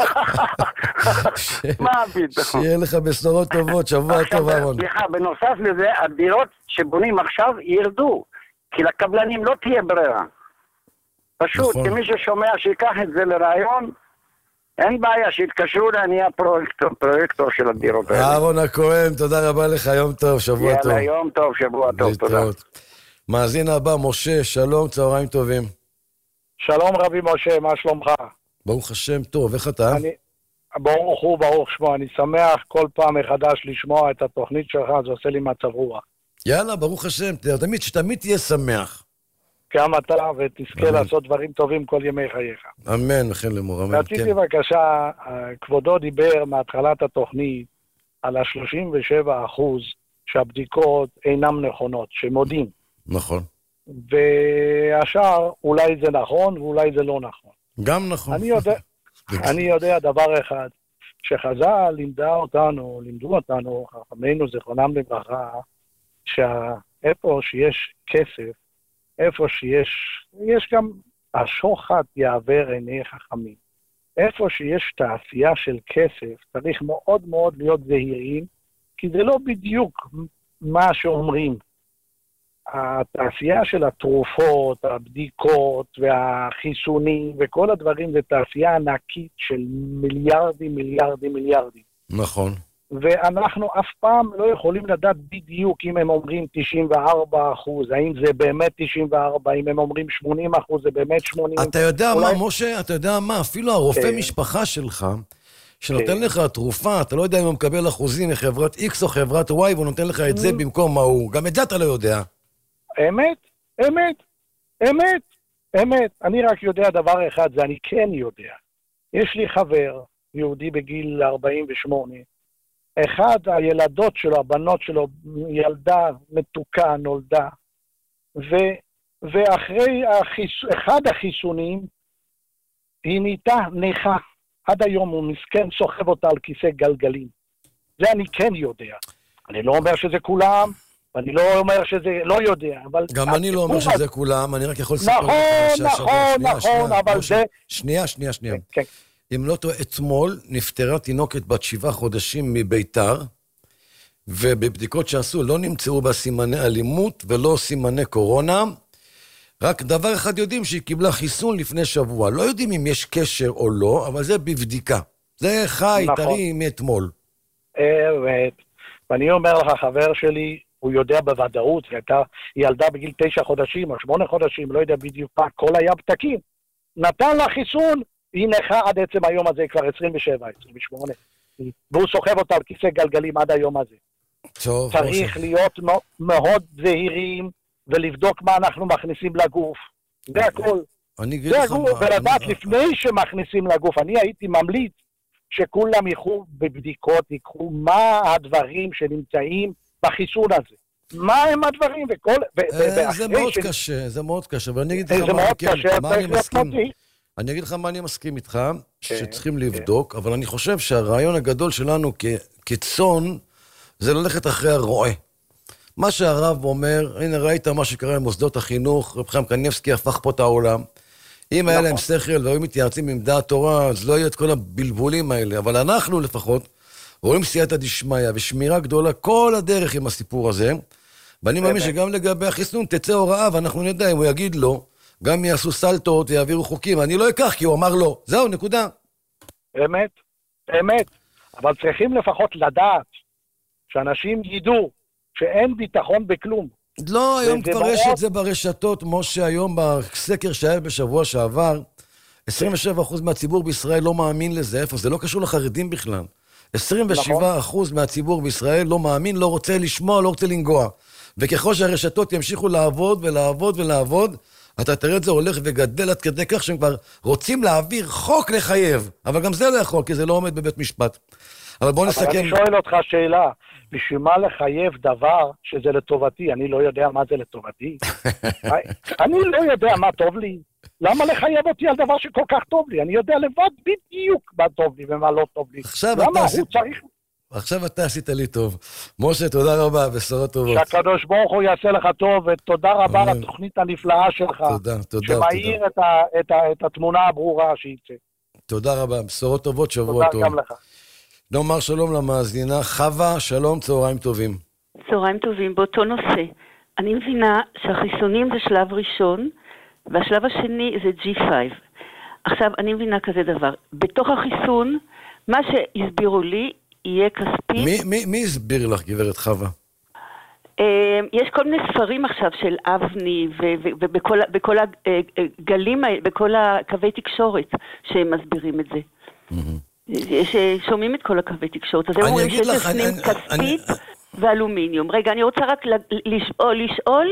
[SPEAKER 16] מה פתאום?
[SPEAKER 5] שיהיה לך בשורות טובות, שבוע טוב אהרון.
[SPEAKER 16] סליחה, בנוסף לזה, הדירות שבונים עכשיו ירדו, כי לקבלנים לא תהיה ברירה. פשוט, כי מי ששומע שיקח את זה לרעיון, אין בעיה, שיתקשרו לעניין פרויקטור של הדירות האלה.
[SPEAKER 5] אהרון הכהן, תודה רבה לך, יום טוב, שבוע טוב.
[SPEAKER 16] יאללה, יום טוב, שבוע טוב, תודה.
[SPEAKER 5] מאזין הבא, משה, שלום, צהריים טובים.
[SPEAKER 17] שלום רבי משה, מה שלומך?
[SPEAKER 5] ברוך השם, טוב, איך אתה?
[SPEAKER 17] ברוך הוא, ברוך שמו, אני שמח כל פעם מחדש לשמוע את התוכנית שלך, זה עושה לי מצב רוח.
[SPEAKER 5] יאללה, ברוך השם, שתמיד תהיה שמח.
[SPEAKER 17] גם אתה, ותזכה לעשות דברים טובים כל ימי חייך.
[SPEAKER 5] אמן, וכן לאמור, אמן.
[SPEAKER 17] רציתי בבקשה, כבודו דיבר מהתחלת התוכנית על 37% שהבדיקות אינם נכונות, שמודים.
[SPEAKER 5] נכון.
[SPEAKER 17] והשאר, אולי זה נכון ואולי זה לא נכון.
[SPEAKER 5] גם נכון.
[SPEAKER 17] אני יודע דבר אחד, שחז"ל לימדו אותנו, חכמינו זיכרונם לברכה, שאיפה שיש כסף, איפה יש גם השוחד יעבר עיני חכמים. איפה שיש תעשייה של כסף, צריך מאוד מאוד להיות זהירים, כי זה לא בדיוק מה שאומרים. התעשייה של התרופות, הבדיקות והחיסונים וכל הדברים זה תעשייה ענקית של מיליארדים.
[SPEAKER 5] נכון.
[SPEAKER 17] ואנחנו אף פעם לא יכולים לדעת בדיוק אם הם אומרים 94%, האם זה באמת 94%, אם הם אומרים 80%, זה באמת 80%.
[SPEAKER 5] אתה יודע מה, משה? אתה יודע מה? אפילו הרופא משפחה שלך, שנותן לך תרופה, אתה לא יודע אם הוא מקבל אחוזים מחברת X או חברת Y, והוא נותן לך את זה במקום מה הוא. גם את זה אתה לא יודע.
[SPEAKER 17] אמת. אני רק יודע דבר אחד, זה אני כן יודע. יש לי חבר, יהודי בגיל 48, אחד הילדות שלו, הבנות שלו, ילדה מתוקה נולדה, ואחרי אחד החיסונים, היא נהייתה נכה. עד היום הוא מסכן, סוחב אותה על כיסא גלגלים. זה אני כן יודע. אני לא אומר שזה כולם, ואני לא אומר שזה לא יודע, אבל...
[SPEAKER 5] גם אני לא אומר שזה כולם, אני רק יכול לספר...
[SPEAKER 17] נכון, אבל זה...
[SPEAKER 5] שנייה. אם לא טועה, אתמול נפטרה תינוקת בת 7 חודשים מביתר, ובבדיקות שעשו לא נמצאו בה סימני אלימות ולא סימני קורונה, רק דבר אחד יודעים שהיא קיבלה חיסון לפני שבוע. לא יודעים אם יש קשר או לא, אבל זה בבדיקה. זה חי, טרי מאתמול.
[SPEAKER 17] ואני אומר לך, חבר שלי, הוא יודע בוודאות, היא ילדה בגיל 9 חודשים או 8 חודשים, לא יודע בדיוק מה, כל היה פתקים. נתן לה חיסון, היא נכה עד עצם היום הזה, כבר 27, 28. והוא סוחב אותה על כיסא גלגלים עד היום הזה. צריך להיות מאוד זהירים, ולבדוק מה אנחנו מכניסים לגוף. זה הכל. זה הגוף, ולדעת לפני שמכניסים לגוף. אני הייתי ממליץ שכולם יקחו בבדיקות, יקחו מה הדברים שנמצאים בחיסון הזה. מה הם הדברים?
[SPEAKER 5] זה מאוד קשה, זה מאוד קשה. ואני אגיד לך מה אני מסכים איתך, שצריכים לבדוק, אבל אני חושב שהרעיון הגדול שלנו כצאן, זה ללכת אחרי הרועה. מה שהרב אומר, הנה ראית מה שקרה עם מוסדות החינוך, רב חיים קניבסקי הפך פה את העולם. אם היה להם שכל והיו מתייעצים עם דעת תורה, אז לא יהיה את כל הבלבולים האלה. אבל אנחנו לפחות רואים סייעתא דשמיא ושמירה גדולה כל הדרך עם הסיפור הזה. ואני מאמין שגם לגבי החיסון תצא הוראה, ואנחנו נדע אם הוא יגיד לו, גם יעשו סלטות ויעבירו חוקים. אני לא אקח כי הוא אמר לא. זהו, נקודה.
[SPEAKER 17] אמת. אבל צריכים לפחות לדעת שאנשים ידעו שאין ביטחון בכלום.
[SPEAKER 5] לא, היום כבר יש את זה ברשתות, משה, היום בסקר שהיה בשבוע שעבר, 27% מהציבור בישראל לא מאמין לזה. איפה? זה לא קשור לחרדים בכלל. 27% מהציבור בישראל לא מאמין, לא רוצה לשמוע, לא רוצה לנגוע. וככל שהרשתות ימשיכו לעבוד ולעבוד, אתה תראה את זה הולך וגדל עד כדי כך שהם כבר רוצים להעביר חוק לחייב. אבל גם זה לא יכול, כי זה לא עומד בבית משפט. אבל בוא נסכם.
[SPEAKER 17] אבל אני שואל אותך שאלה, בשביל מה לחייב דבר שזה לטובתי? אני לא יודע מה זה לטובתי. אני לא יודע מה טוב לי. למה לחייב אותי על דבר שכל כך טוב לי? אני יודע לבד בדיוק מה טוב לי ומה לא טוב לי. למה הוא צריך...
[SPEAKER 5] עכשיו אתה עשית לי טוב. משה, תודה רבה, בשורות טובות.
[SPEAKER 17] שהקדוש ברוך הוא יעשה לך טוב, ותודה רבה על התוכנית הנפלאה שלך.
[SPEAKER 5] תודה.
[SPEAKER 17] שמאיר את התמונה הברורה שייצא.
[SPEAKER 5] תודה רבה, בשורות טובות, שבוע טוב.
[SPEAKER 17] תודה גם לך.
[SPEAKER 5] נאמר שלום למאזינה. חווה, שלום, צהריים טובים.
[SPEAKER 18] צהריים טובים, באותו נושא. אני מבינה שהחיסונים זה שלב ראשון, והשלב השני זה G5. עכשיו, אני מבינה כזה דבר. בתוך החיסון, מה שהסבירו לי, יהיה כספי.
[SPEAKER 5] מי הסביר לך, גברת חווה?
[SPEAKER 18] יש כל מיני ספרים עכשיו של אבני, ובכל הגלים, בכל הקווי תקשורת שהם מסבירים את זה. שומעים את כל הקווי תקשורת. אז הם אומרים שיש לפנים כספית ואלומיניום. רגע, אני רוצה רק לשאול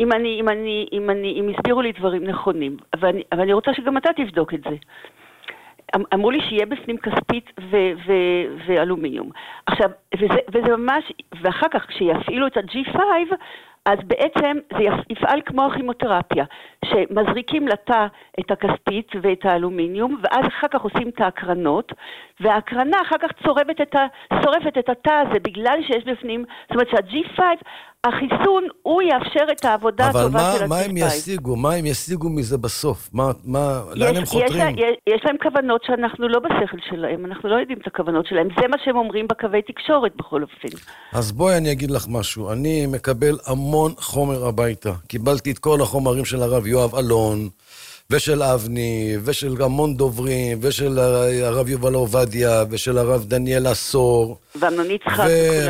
[SPEAKER 18] אם הסבירו לי דברים נכונים. אבל אני רוצה שגם אתה תבדוק את זה. אמרו לי שיהיה בפנים כספית ואלומיניום. עכשיו, וזה ממש, ואחר כך כשיפעילו את ה-G5, אז בעצם זה יפעל כמו הכימותרפיה, שמזריקים לתא את הכספית ואת האלומיניום, ואז אחר כך עושים את ההקרנות, וההקרנה אחר כך שורפת את התא הזה, בגלל שיש בפנים, זאת אומרת שה-G5, החיסון, הוא יאפשר את העבודה הטובה של ה-G5.
[SPEAKER 5] אבל מה הם ישיגו מזה בסוף? לאן הם חותרים?
[SPEAKER 18] יש להם כוונות שאנחנו לא בשכל שלהם, אנחנו לא יודעים את הכוונות שלהם, זה מה שהם אומרים בקווי תקשורת בכל אופן.
[SPEAKER 5] אז בואי אני אגיד לך משהו, אני מקבל המון חומר הביתה, קיבלתי את כל החומרים של הרב יואב אלון, ושל אבני, ושל המון דוברים, ושל הרב יובל עובדיה, ושל הרב דניאל אסור.
[SPEAKER 18] ואמנון יצחק,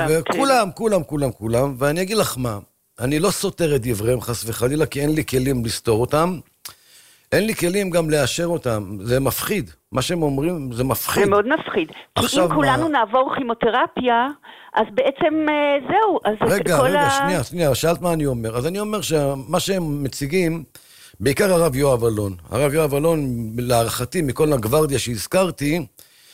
[SPEAKER 5] כולם. ואני אגיד לך מה, אני לא סותר את דבריהם חס וחלילה, כי אין לי כלים לסתור אותם, אין לי כלים גם לאשר אותם, זה מפחיד. מה שהם אומרים, זה מפחיד.
[SPEAKER 18] זה מאוד מפחיד. כי אם כולנו נעבור כימותרפיה, אז בעצם זהו.
[SPEAKER 5] רגע, שנייה, שאלת מה אני אומר. אז אני אומר שמה שהם מציגים, בעיקר הרב יואב אלון. הרב יואב אלון, להערכתי, מכל הגוורדיה שהזכרתי,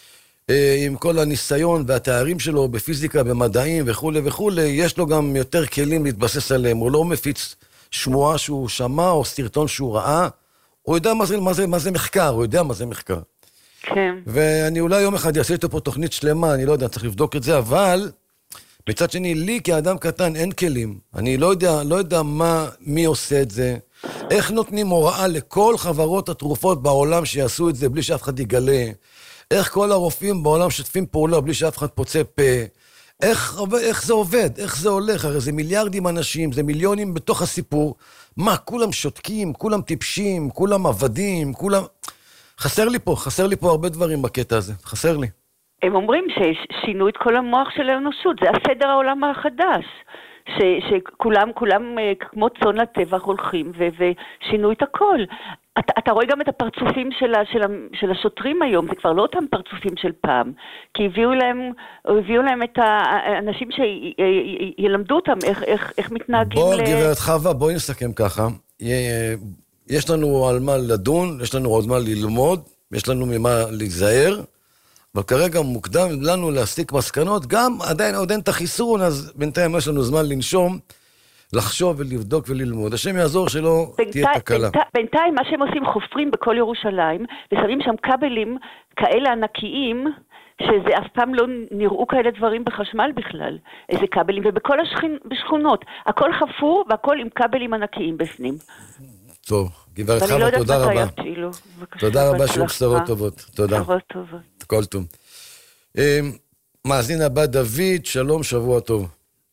[SPEAKER 5] עם כל הניסיון והתארים שלו בפיזיקה, במדעים וכו' וכו', יש לו גם יותר כלים להתבסס עליהם. הוא לא מפיץ שמועה שהוא שמע או סרטון שהוא ראה, הוא יודע מה זה מחקר, הוא יודע מה זה מחקר.
[SPEAKER 18] כן.
[SPEAKER 5] ואני אולי יום אחד אעשה איתו פה תוכנית שלמה, אני לא יודע, צריך לבדוק את זה, אבל מצד שני, לי כאדם קטן אין כלים. אני לא יודע מי עושה את זה, איך נותנים הוראה לכל חברות התרופות בעולם שיעשו את זה בלי שאף אחד יגלה, איך כל הרופאים בעולם שתפים פעולה בלי שאף אחד פוצה פה, איך זה עובד, איך זה הולך, הרי זה מיליארדים אנשים, זה מיליונים בתוך הסיפור, מה, כולם שותקים, כולם טיפשים, כולם עבדים, כולם... חסר לי פה הרבה דברים בקטע הזה, חסר לי.
[SPEAKER 18] הם אומרים ששינו את כל המוח של האנושות, זה הסדר העולם החדש, שכולם כמו צאן לטבח הולכים ושינו את הכל. אתה רואה גם את הפרצופים של השוטרים היום, זה כבר לא אותם פרצופים של פעם, כי הביאו להם את האנשים שילמדו אותם איך מתנהגים.
[SPEAKER 5] גברת חווה, בואי נסכם ככה. יש לנו על מה לדון, יש לנו עוד מה ללמוד, יש לנו ממה להיזהר, אבל כרגע מוקדם לנו להסיק מסקנות, גם עדיין עוד אין את החיסון, אז בינתיים יש לנו זמן לנשום, לחשוב ולבדוק וללמוד. השם יעזור שלא תהיה תקלה.
[SPEAKER 18] בינתיים מה שהם עושים, חופרים בכל ירושלים, ושמים שם כבלים כאלה ענקיים, שזה אף פעם לא נראו כאלה דברים בחשמל בכלל. איזה כבלים, ובכל השכונות, הכל חפור והכל עם כבלים ענקיים בפנים.
[SPEAKER 5] טוב, גברת חווה, תודה רבה. תודה רבה, שיהיו בשורות טובות. תודה.
[SPEAKER 18] בשורות טובות.
[SPEAKER 5] כל טוב. מאזין הבא, דוד, שלום, שבוע טוב.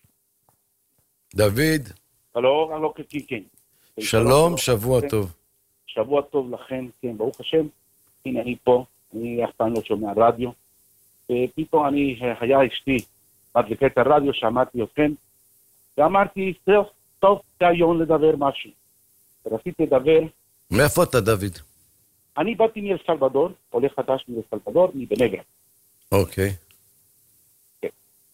[SPEAKER 5] דוד.
[SPEAKER 19] הלו, כן.
[SPEAKER 5] שלום, שבוע טוב.
[SPEAKER 19] שבוע טוב לכם, כן, ברוך השם. הנה, אני פה, אני אף פעם לא שומע רדיו. פתאום היה אשתי, מדליקת הרדיו, שמעתי אתכם, ואמרתי, טוב, זה היום לדבר משהו. רציתי לדבר.
[SPEAKER 5] מאיפה אתה, דוד?
[SPEAKER 19] אני באתי מאל סלבדור, עולה חדש מאל סלבדור, מבנגרה.
[SPEAKER 5] אוקיי. כן.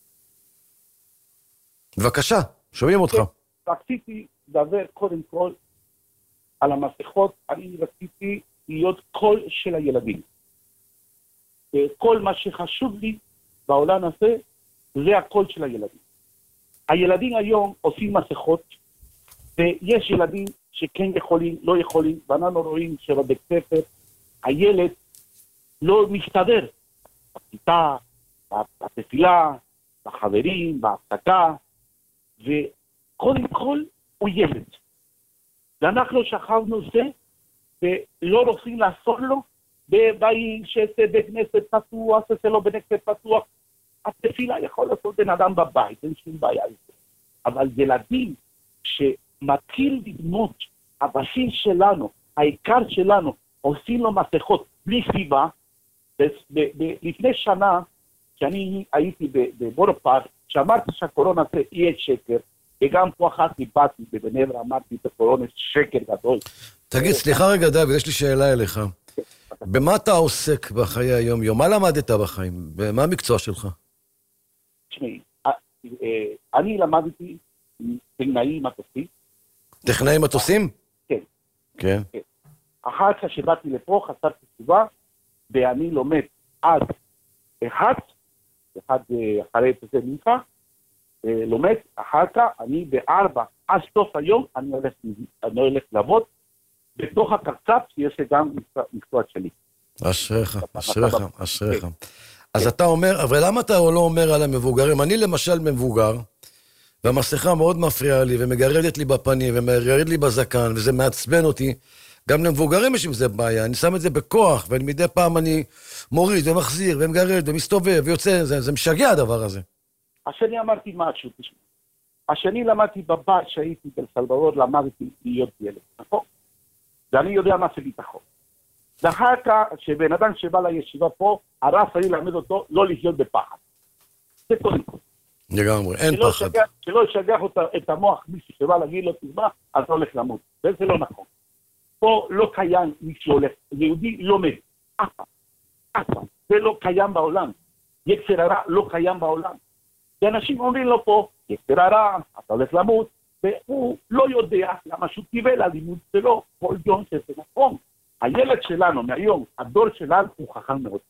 [SPEAKER 5] בבקשה, שומעים אותך.
[SPEAKER 19] רציתי לדבר קודם כל על המסכות, אני רציתי להיות קול של הילדים. כל מה שחשוב לי בעולם הזה, זה הקול של הילדים. הילדים היום עושים מסכות, ויש ילדים שכן יכולים, לא יכולים, ואנחנו רואים שבבית ספר הילד לא מסתדר. בכיתה, בתפילה, בחברים, בהפסקה, וקודם כל הוא ילד. ואנחנו שכבנו זה, ולא רוצים לעשות לו, ובאים שעשה בית כנסת פתוח, שעשה לו בית כנסת פתוח. התפילה יכול לעשות בן אדם בבית, אין שום בעיה איזה. אבל ילדים שמתחיל לבנות, הבסיס שלנו, העיקר שלנו, עושים לו מסכות בלי סיבה. לפני שנה, כשאני הייתי בבורו פארק, שאמרתי שהקורונה זה יהיה שקר, וגם פה אחת באתי בבנגרה, אמרתי את הקורונה שקר גדול.
[SPEAKER 5] תגיד, סליחה רגע דוד, יש לי שאלה אליך. במה אתה עוסק בחיי היום-יום? מה למדת בחיים? מה המקצוע שלך?
[SPEAKER 19] תשמעי, אני למדתי טכנאי מטוסים.
[SPEAKER 5] טכנאי מטוסים?
[SPEAKER 19] כן.
[SPEAKER 5] כן.
[SPEAKER 19] אחר כך שבאתי לפה, חסרתי תשובה, ואני לומד עד אחד אחרי זה מנחה, לומד אחר כך, אני ב4, עד סוף היום, אני הולך לעבוד, בתוך הקרצף שיש גם מקצוע שלי.
[SPEAKER 5] אשריך. אז אתה אומר, אבל למה אתה לא אומר על המבוגרים? אני למשל מבוגר, והמסכה מאוד מפריעה לי, ומגרדת לי בפנים, ומגרד לי בזקן, וזה מעצבן אותי. גם למבוגרים יש עם זה בעיה, אני שם את זה בכוח, ומדי פעם אני מוריד ומחזיר, ומגרד, ומסתובב, ויוצא, זה משגע הדבר הזה.
[SPEAKER 19] השני אמרתי משהו, תשמע. השני למדתי בבית שהייתי בסלבדור, למדתי להיות ילד, נכון? ואני יודע מה זה ביטחון. ואחר כך, שבן אדם שבא לישיבה פה, הרב אני למד אותו לא לחיות בפחד. זה קודם כל.
[SPEAKER 5] לגמרי, אין פחד.
[SPEAKER 19] שלא ישגח את המוח, מישהו שבא להגיד לו, תשמע, אז לא הולך למות. וזה לא נכון. פה לא קיים מי שהולך, יהודי לא מת. אף פעם. זה לא קיים בעולם. יצר הרע לא קיים בעולם. ואנשים אומרים לו פה, יצר הרע, אתה הולך למות, והוא לא יודע למה שהוא קיבל הלימוד שלו כל יום שזה נכון. הילד שלנו מהיום, הדור שלנו הוא חכם מאוד.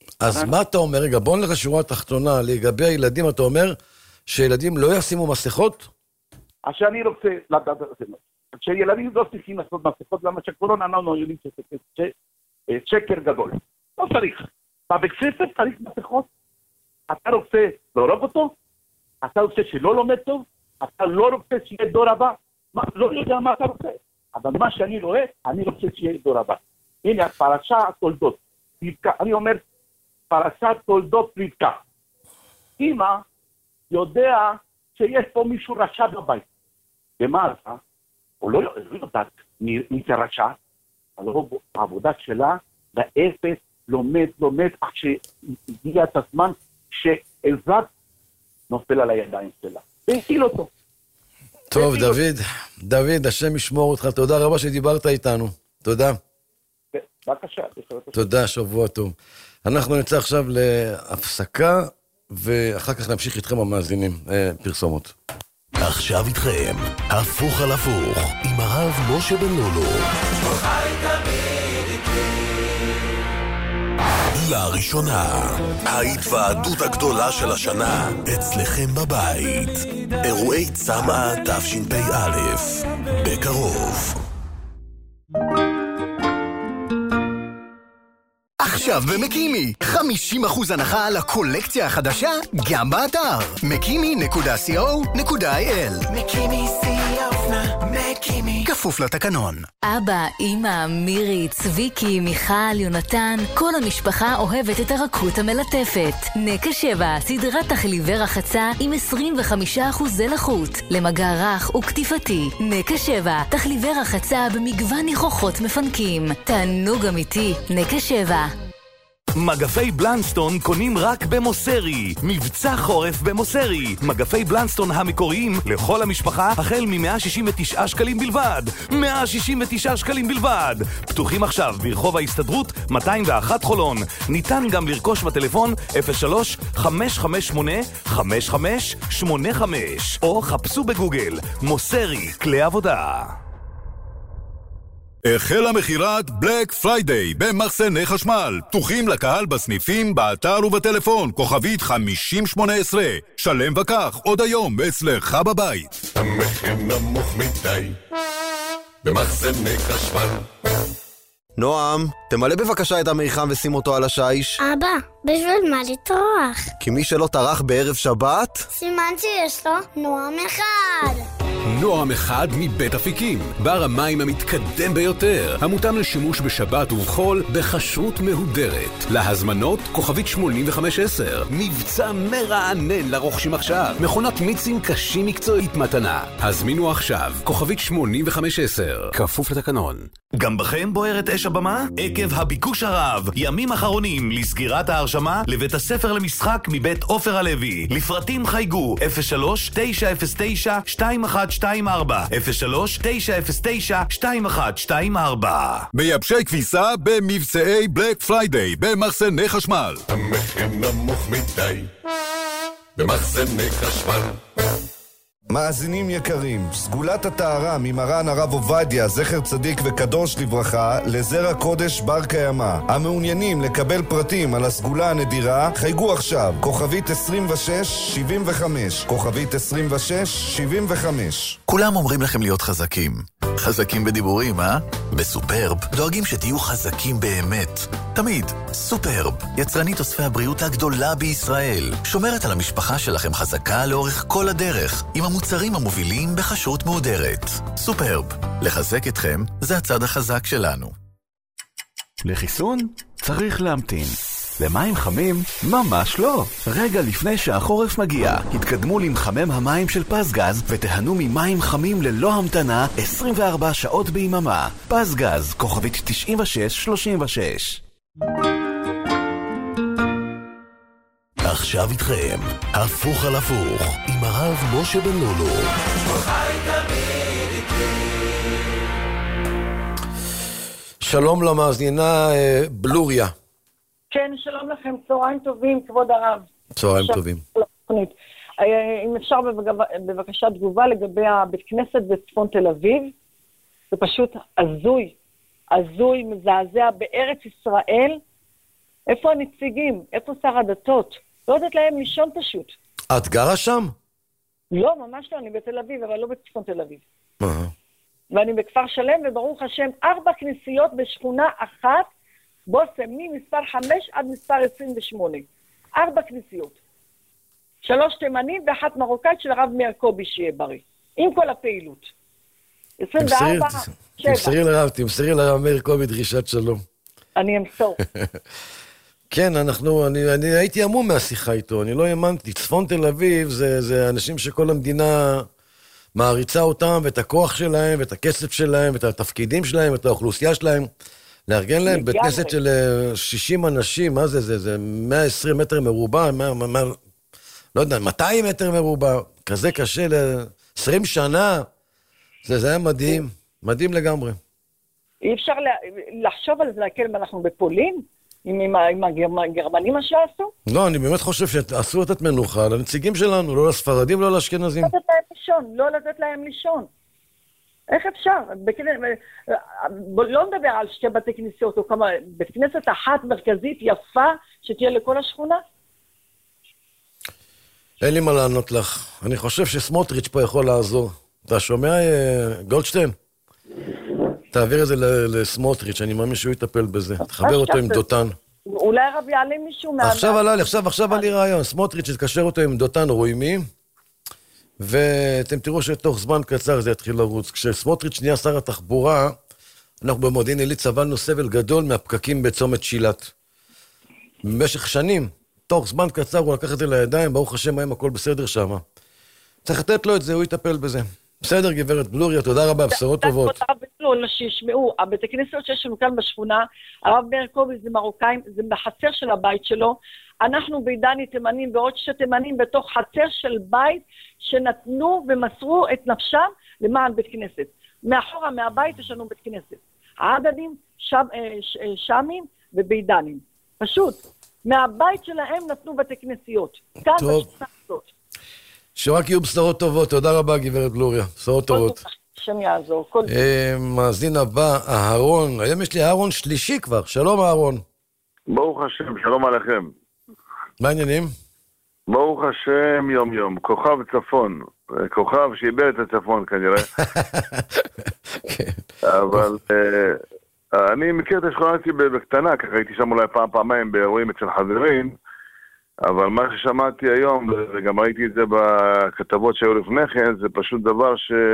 [SPEAKER 5] אז מה אתה אומר? רגע, בוא נלך לשורה התחתונה, לגבי הילדים, אתה אומר שילדים לא ישימו מסכות?
[SPEAKER 19] אז שאני רוצה לדעת, שילדים לא צריכים לעשות מסכות, למה שקורונה אנחנו יודעים שזה שקר גדול. לא צריך. בבית ספר צריך מסכות. אתה רוצה להורג אותו? אתה רוצה שלא לומד טוב? אתה לא רוצה שיהיה דור הבא? לא יודע מה אתה רוצה. אבל מה שאני רואה, אני רוצה שיהיה דור הבא. הנה, פרשת תולדות. אני אומר, פרשת תולדות רבקה. אמא יודע שיש פה מישהו רשע בבית. ומה עשה? הוא לא יודעת מי זה רשע, אבל העבודה שלה באפס לומד עד שהגיע את הזמן שעזרת נופל על הידיים שלה. והציל אותו.
[SPEAKER 5] טוב, דוד, השם ישמור אותך. תודה רבה שדיברת איתנו. תודה.
[SPEAKER 19] בבקשה.
[SPEAKER 5] תודה, שבוע טוב. אנחנו נצא עכשיו להפסקה, ואחר כך נמשיך איתכם המאזינים. פרסומות.
[SPEAKER 20] עכשיו איתכם, הפוך על הפוך, עם הרב משה בן לולו. לראשונה, ההתוועדות הגדולה של השנה, אצלכם בבית. אירועי צמא תשפ"א, בקרוב.
[SPEAKER 12] עכשיו במקימי, 50% הנחה על הקולקציה החדשה, גם באתר. mekimi.co.il.
[SPEAKER 21] מקימי שיא האופנה, מקימי.
[SPEAKER 12] כפוף לתקנון.
[SPEAKER 22] אבא, אמא, מירי, צביקי, מיכל, יונתן, כל המשפחה אוהבת את הרכות המלטפת. נקה 7, סדרת תחליבי רחצה עם 25% לחות, למגע רך וכתיפתי. נקה 7, תחליבי רחצה במגוון ניחוחות מפנקים. תענוג אמיתי, נקה 7.
[SPEAKER 2] מגפי בלנסטון קונים רק במוסרי. מבצע חורף במוסרי. מגפי בלנסטון המקוריים לכל המשפחה החל מ-169 שקלים בלבד. 169 שקלים בלבד. פתוחים עכשיו ברחוב ההסתדרות 201 חולון. ניתן גם לרכוש בטלפון 03-558-5585 או חפשו בגוגל מוסרי כלי עבודה.
[SPEAKER 8] החלה מחירת בלק פריידיי במחסני חשמל. פתוחים לקהל בסניפים, באתר ובטלפון. כוכבית 5018. שלם וכך עוד היום אצלך בבית.
[SPEAKER 4] המחיר נמוך מדי במחסני חשמל.
[SPEAKER 23] נועם, תמלא בבקשה את המריחם ושים אותו על השיש.
[SPEAKER 24] אבא, בשביל מה לטרוח?
[SPEAKER 23] כי מי שלא טרח בערב שבת...
[SPEAKER 24] סימן שיש לו נועם אחד.
[SPEAKER 6] נועם אחד מבית אפיקים, בר המים המתקדם ביותר, המותאם לשימוש בשבת ובחול בכשרות מהודרת. להזמנות כוכבית 8510. מבצע מרענן לרוכשים עכשיו. מכונת מיצים קשים מקצועית מתנה. הזמינו עכשיו כוכבית 8510. כפוף לתקנון.
[SPEAKER 2] גם בכם בוערת אש הבמה? עקב הביקוש הרב, ימים אחרונים לסגירת ההרשמה לבית הספר למשחק מבית עופר הלוי. לפרטים חייגו 03-909-2124 03-909-2124.
[SPEAKER 8] מייבשי כביסה במבצעי בלק פריידיי במחסני חשמל.
[SPEAKER 4] המחיר נמוך מדי במחסני חשמל.
[SPEAKER 11] מאזינים יקרים, סגולת הטהרה ממרן הרב עובדיה, זכר צדיק וקדוש לברכה, לזרע קודש בר קיימא. המעוניינים לקבל פרטים על הסגולה הנדירה, חייגו עכשיו, כוכבית 2675, כוכבית 2675.
[SPEAKER 2] כולם אומרים לכם להיות חזקים. חזקים בדיבורים, אה? בסופרב דואגים שתהיו חזקים באמת. תמיד. סופרב, יצרנית אוספי הבריאות הגדולה בישראל. שומרת על המשפחה שלכם חזקה לאורך כל הדרך, עם המוצרים המובילים בכשרות מהודרת. סופרב, לחזק אתכם זה הצד החזק שלנו.
[SPEAKER 6] לחיסון צריך להמתין. למים חמים? ממש לא. רגע לפני שהחורף מגיע, התקדמו למחמם המים של פסגז ותיהנו ממים חמים ללא המתנה 24 שעות ביממה. פסגז, כוכבית 9636.
[SPEAKER 20] עכשיו איתכם, הפוך על הפוך, עם הרב משה בן לולו.
[SPEAKER 5] שלום למאזינה בלוריה.
[SPEAKER 25] כן, שלום לכם, צהריים טובים, כבוד הרב.
[SPEAKER 5] צהריים טובים.
[SPEAKER 25] אם אפשר בבקשה תגובה לגבי הבית כנסת בצפון תל אביב, זה פשוט הזוי, מזעזע בארץ ישראל, איפה הנציגים? איפה שר הדתות? לא יודעת להם לישון פשוט.
[SPEAKER 5] את גרה שם?
[SPEAKER 25] לא, ממש לא, אני בתל אביב, אבל לא בצפון תל אביב. ואני בכפר שלם, וברוך השם, 4 כנסיות בשכונה אחת, בוסם, ממספר 5 עד מספר 28. 4 כנסיות. 3 תימנים ואחת מרוקאית של הרב מאיר קובי שיהיה בריא. עם כל הפעילות. 24, 7.
[SPEAKER 5] תמסרי לרב מאיר קובי דרישת שלום.
[SPEAKER 25] אני אמסור.
[SPEAKER 5] כן, אני הייתי עמום מהשיחה איתו, אני לא האמנתי. צפון תל אביב זה אנשים שכל המדינה מעריצה אותם, ואת הכוח שלהם, ואת הכסף שלהם, ואת התפקידים שלהם, ואת האוכלוסייה שלהם. לארגן להם בית כנסת של 60 אנשים, מה זה? זה 120 מטר מרובע, לא יודע, 200 מטר מרובע, כזה קשה ל-20 שנה. זה היה מדהים, מדהים לגמרי.
[SPEAKER 25] אי אפשר לחשוב על זה, אם אנחנו בפולין, עם הגרמנים מה שעשו?
[SPEAKER 5] לא, אני באמת חושב שעשו לתת מנוחה לנציגים שלנו, לא לספרדים, לא לאשכנזים.
[SPEAKER 25] לא לתת להם לישון. איך אפשר? לא נדבר על 2 בתי כנסיות, או כמה, בית כנסת אחת מרכזית יפה, שתהיה לכל השכונה?
[SPEAKER 5] אין לי מה לענות לך. אני חושב שסמוטריץ' פה יכול לעזור. אתה שומע, גולדשטיין? תעביר את זה לסמוטריץ', אני מאמין שהוא יטפל בזה. תחבר אותו עם דותן.
[SPEAKER 25] אולי רב יעלה מישהו
[SPEAKER 5] עכשיו עלי רעיון. סמוטריץ' יתקשר אותו עם דותן רוימי, ואתם תראו שתוך זמן קצר זה יתחיל לרוץ. כשסמוטריץ' נהיה שר התחבורה, אנחנו במודיעין עילית סבלנו סבל גדול מהפקקים בצומת שילת. במשך שנים, תוך זמן קצר הוא לקח את זה לידיים, ברוך השם היום הכל בסדר שם. צריך לתת לו את זה, הוא יטפל בזה. בסדר, גברת בלוריה, תודה רבה, בשורות טובות.
[SPEAKER 25] שישמעו, הבית הכנסת שיש לנו כאן בשכונה, הרב מאיר קובי זה מרוקאים, זה בחצר של הבית שלו, אנחנו בעידני תימנים ועוד 2 תימנים בתוך חצר של בית שנתנו ומסרו את נפשם למען בית כנסת. מאחורה מהבית יש לנו בית כנסת. העדדים, שמים ובעידנים. פשוט, מהבית שלהם נתנו בתי כנסיות. כאן בשכונה הזאת.
[SPEAKER 5] שרק יהיו בשורות טובות, תודה רבה גברת בלוריה, בשורות טובות.
[SPEAKER 25] שם יעזור, כל זה.
[SPEAKER 5] מאזין הבא, אהרון, היום יש לי אהרון שלישי כבר, שלום אהרון.
[SPEAKER 1] ברוך השם, שלום עליכם.
[SPEAKER 5] מה העניינים?
[SPEAKER 1] ברוך השם, יום יום, כוכב צפון, כוכב שאיבד את הצפון כנראה. אבל אני מכיר את השכונה שלי בקטנה, ככה הייתי שם אולי פעמיים באירועים אצל חברים, אבל מה ששמעתי היום, וגם ראיתי את זה בכתבות שהיו לפני כן, זה פשוט דבר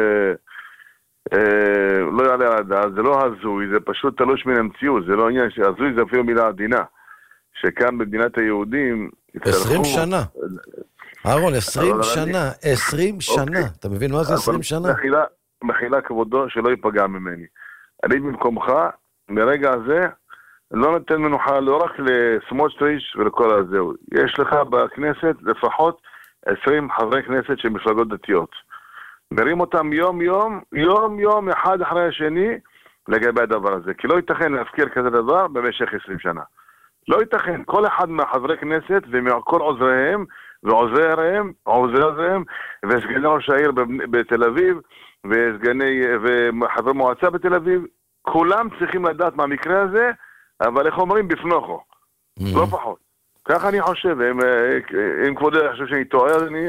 [SPEAKER 1] לא יעלה על הדעת, זה לא הזוי, זה פשוט תלוש מן המציאות, זה לא עניין שהזוי זה אפילו מילה עדינה, שכאן במדינת היהודים
[SPEAKER 5] 20 שנה. אהרון, 20 שנה, 20 שנה. אתה מבין מה זה 20 שנה?
[SPEAKER 1] מחילה כבודו שלא ייפגע ממני. אני במקומך, מרגע הזה, לא נותן מנוחה לא רק לסמוטריץ' ולכל הזהו. יש לך בכנסת לפחות 20 חברי כנסת של מפלגות דתיות. נרים אותם יום אחד אחרי השני לגבי הדבר הזה. כי לא ייתכן להפקיר כזה דבר במשך 20 שנה. לא ייתכן. כל אחד מהחברי כנסת ומכל עוזריהם ועוזריהם וסגני ראש העיר בתל אביב וחברי מועצה בתל אביב, כולם צריכים לדעת מהמקרה הזה, אבל איך אומרים בפנוחו, לא פחות. ככה אני חושב, אם כבודו חושב שאני טועה,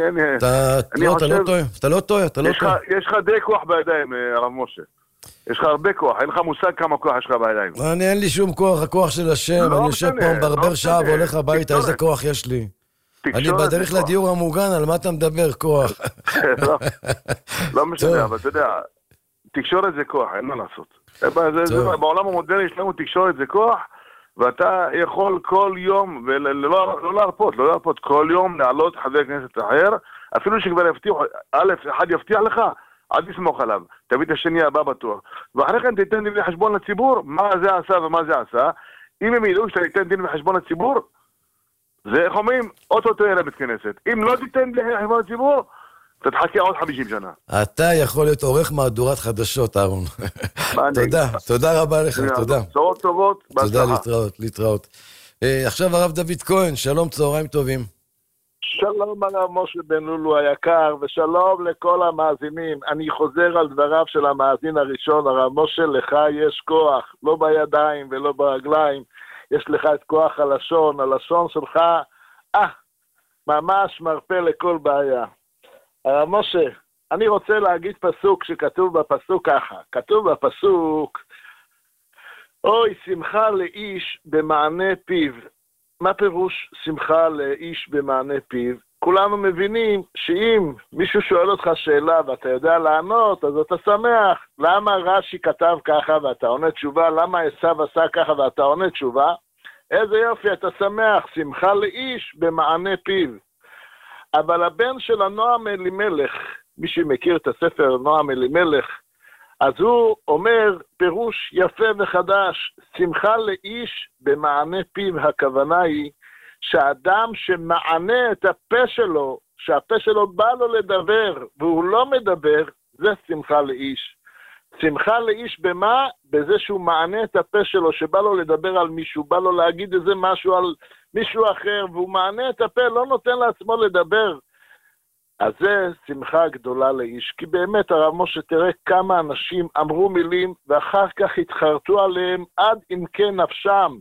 [SPEAKER 5] אתה לא טועה.
[SPEAKER 1] יש לך די כוח בידיים, הרב משה. יש לך הרבה כוח, אין לך מושג כמה כוח יש לך בידיים.
[SPEAKER 5] אין לי שום כוח, הכוח של השם, אני יושב פה ברבר שעה והולך הביתה, איזה כוח יש לי? אני בדרך לדיור המוגן, על מה אתה מדבר, כוח?
[SPEAKER 1] לא משנה, אבל אתה יודע, תקשורת זה כוח, אין מה לעשות. בעולם המודרני יש לנו תקשורת זה כוח, ואתה יכול כל יום, ולא להרפות, כל יום לעלות חבר כנסת אחר, אפילו שכבר יבטיח, אחד יבטיח לך, אל תסמוך עליו, תביא את השני הבא בטוח. ואחרי כן תיתן דין וחשבון לציבור, מה זה עשה ומה זה עשה. אם הם ידעו שאתה תיתן דין וחשבון לציבור, זה איך אומרים, אותו יהיה לבית כנסת. אם לא תיתן דין וחשבון לציבור, אתה תחכה עוד 50 שנה.
[SPEAKER 5] אתה יכול להיות עורך מהדורת חדשות, אהרון. תודה רבה לך, תודה.
[SPEAKER 1] צהריים טובות,
[SPEAKER 5] תודה, להתראות. עכשיו הרב דוד כהן, שלום, צהריים טובים.
[SPEAKER 3] שלום הרב משה בן לולו היקר, ושלום לכל המאזינים. אני חוזר על דבריו של המאזין הראשון, הרב משה, לך יש כוח, לא בידיים ולא ברגליים. יש לך את כוח הלשון, הלשון שלך, ממש מרפא לכל בעיה. משה, אני רוצה להגיד פסוק שכתוב בפסוק ככה, כתוב בפסוק, אוי שמחה לאיש במענה פיו. מה פירוש שמחה לאיש במענה פיו? כולנו מבינים שאם מישהו שואל אותך שאלה ואתה יודע לענות, אז אתה שמח. למה רש"י כתב ככה ואתה עונה תשובה? למה עשיו עשה ככה ואתה עונה תשובה? איזה יופי, אתה שמח, שמחה לאיש במענה פיו. אבל הבן של נועם אלימלך, מי שמכיר את הספר נועם אלימלך, אז הוא אומר פירוש יפה וחדש, שמחה לאיש במענה פיו. הכוונה היא שהאדם שמענה את הפה שלו, שהפה שלו בא לו לדבר והוא לא מדבר, זה שמחה לאיש. שמחה לאיש במה? בזה שהוא מענה את הפה שלו, שבא לו לדבר על מישהו, בא לו להגיד איזה משהו על מישהו אחר, והוא מענה את הפה, לא נותן לעצמו לדבר. אז זה שמחה גדולה לאיש, כי באמת הרב משה, תראה כמה אנשים אמרו מילים ואחר כך התחרטו עליהם עד עמקי נפשם.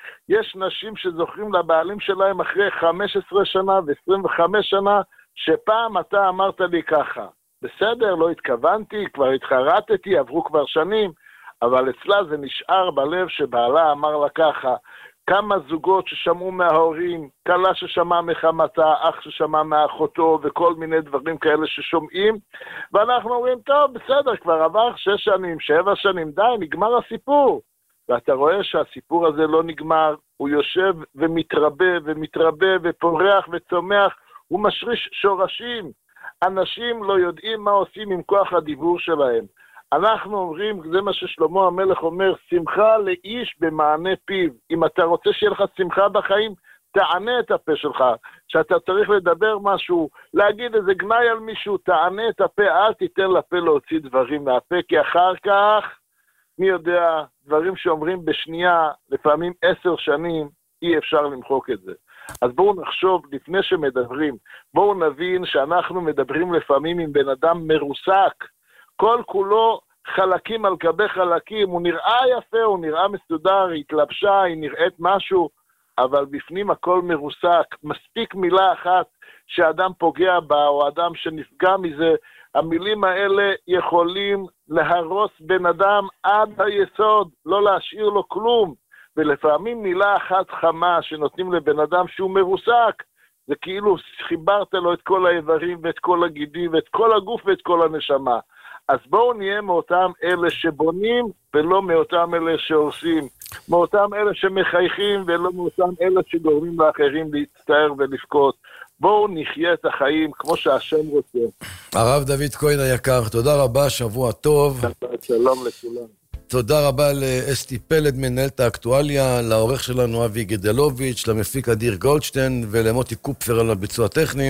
[SPEAKER 3] יש נשים שזוכרים לבעלים שלהם אחרי 15 שנה ו-25 שנה, שפעם אתה אמרת לי ככה. בסדר, לא התכוונתי, כבר התחרטתי, עברו כבר שנים, אבל אצלה זה נשאר בלב שבעלה אמר לה ככה. כמה זוגות ששמעו מההורים, כלה ששמע מחמתה, אח ששמע מאחותו, וכל מיני דברים כאלה ששומעים, ואנחנו אומרים, טוב, בסדר, כבר עבר 6 שנים, 7 שנים, די, נגמר הסיפור. ואתה רואה שהסיפור הזה לא נגמר, הוא יושב ומתרבה ומתרבה ופורח וצומח, הוא משריש שורשים. אנשים לא יודעים מה עושים עם כוח הדיבור שלהם. אנחנו אומרים, זה מה ששלמה המלך אומר, שמחה לאיש במענה פיו. אם אתה רוצה שיהיה לך שמחה בחיים, תענה את הפה שלך. שאתה צריך לדבר משהו, להגיד איזה גנאי על מישהו, תענה את הפה, אל תיתן לפה להוציא דברים מהפה, כי אחר כך, מי יודע, דברים שאומרים בשנייה, לפעמים 10 שנים, אי אפשר למחוק את זה. אז בואו נחשוב לפני שמדברים, בואו נבין שאנחנו מדברים לפעמים עם בן אדם מרוסק, כל כולו חלקים על גבי חלקים, הוא נראה יפה, הוא נראה מסודר, היא התלבשה, היא נראית משהו, אבל בפנים הכל מרוסק. מספיק מילה אחת שאדם פוגע בה, או אדם שנפגע מזה, המילים האלה יכולים להרוס בן אדם עד היסוד, לא להשאיר לו כלום. ולפעמים מילה אחת חמה שנותנים לבן אדם שהוא מרוסק, זה כאילו חיברת לו את כל האיברים ואת כל הגידים ואת כל הגוף ואת כל הנשמה. אז בואו נהיה מאותם אלה שבונים ולא מאותם אלה שעושים, מאותם אלה שמחייכים ולא מאותם אלה שגורמים לאחרים להצטער ולבכות. בואו נחיה את החיים כמו שהשם רוצה.
[SPEAKER 5] הרב דוד כהן היקר, תודה רבה, שבוע טוב.
[SPEAKER 3] שלום לכולם.
[SPEAKER 5] תודה רבה לאסתי פלד, מנהלת האקטואליה, לעורך שלנו אבי גדלוביץ', למפיק אדיר גולדשטיין ולמוטי קופפר על הביצוע הטכני.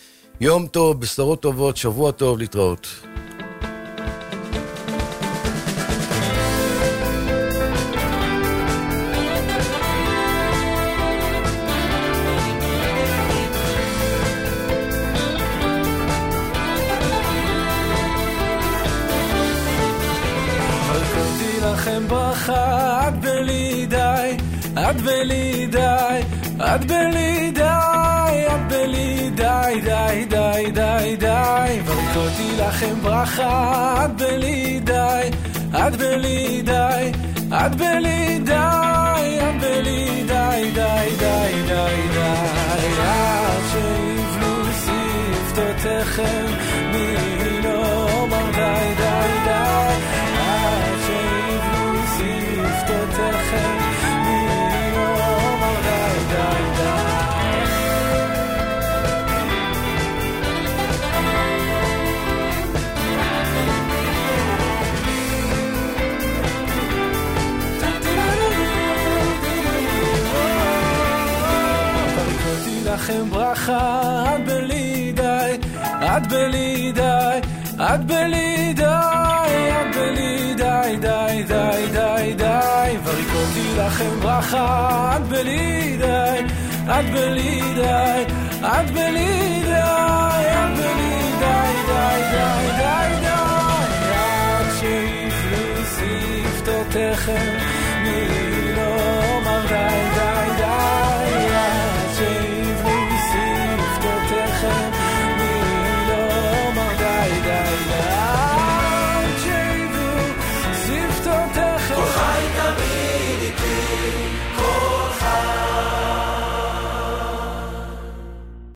[SPEAKER 5] יום טוב, בשורות טובות, שבוע טוב, להתראות.
[SPEAKER 7] ברכה, את בלי די, את בלי די, את בלי די, את בלי די, די, די, די, די. וריקותי לכם ברכה, את בלי די, את בלי די, את בלי די, את בלי די, די, די, די, די. עד שיבלו שפתותיכם, מי לא אומר די, די, די. עד שיבלו שפתותיכם, מי לא אומר די, די, די. לכם ברכה, את בלי די, את בלי די, את בלי די, את בלי די, די, די, די, די. וריקותי לכם ברכה, את בלי די, את בלי די, את בלי די.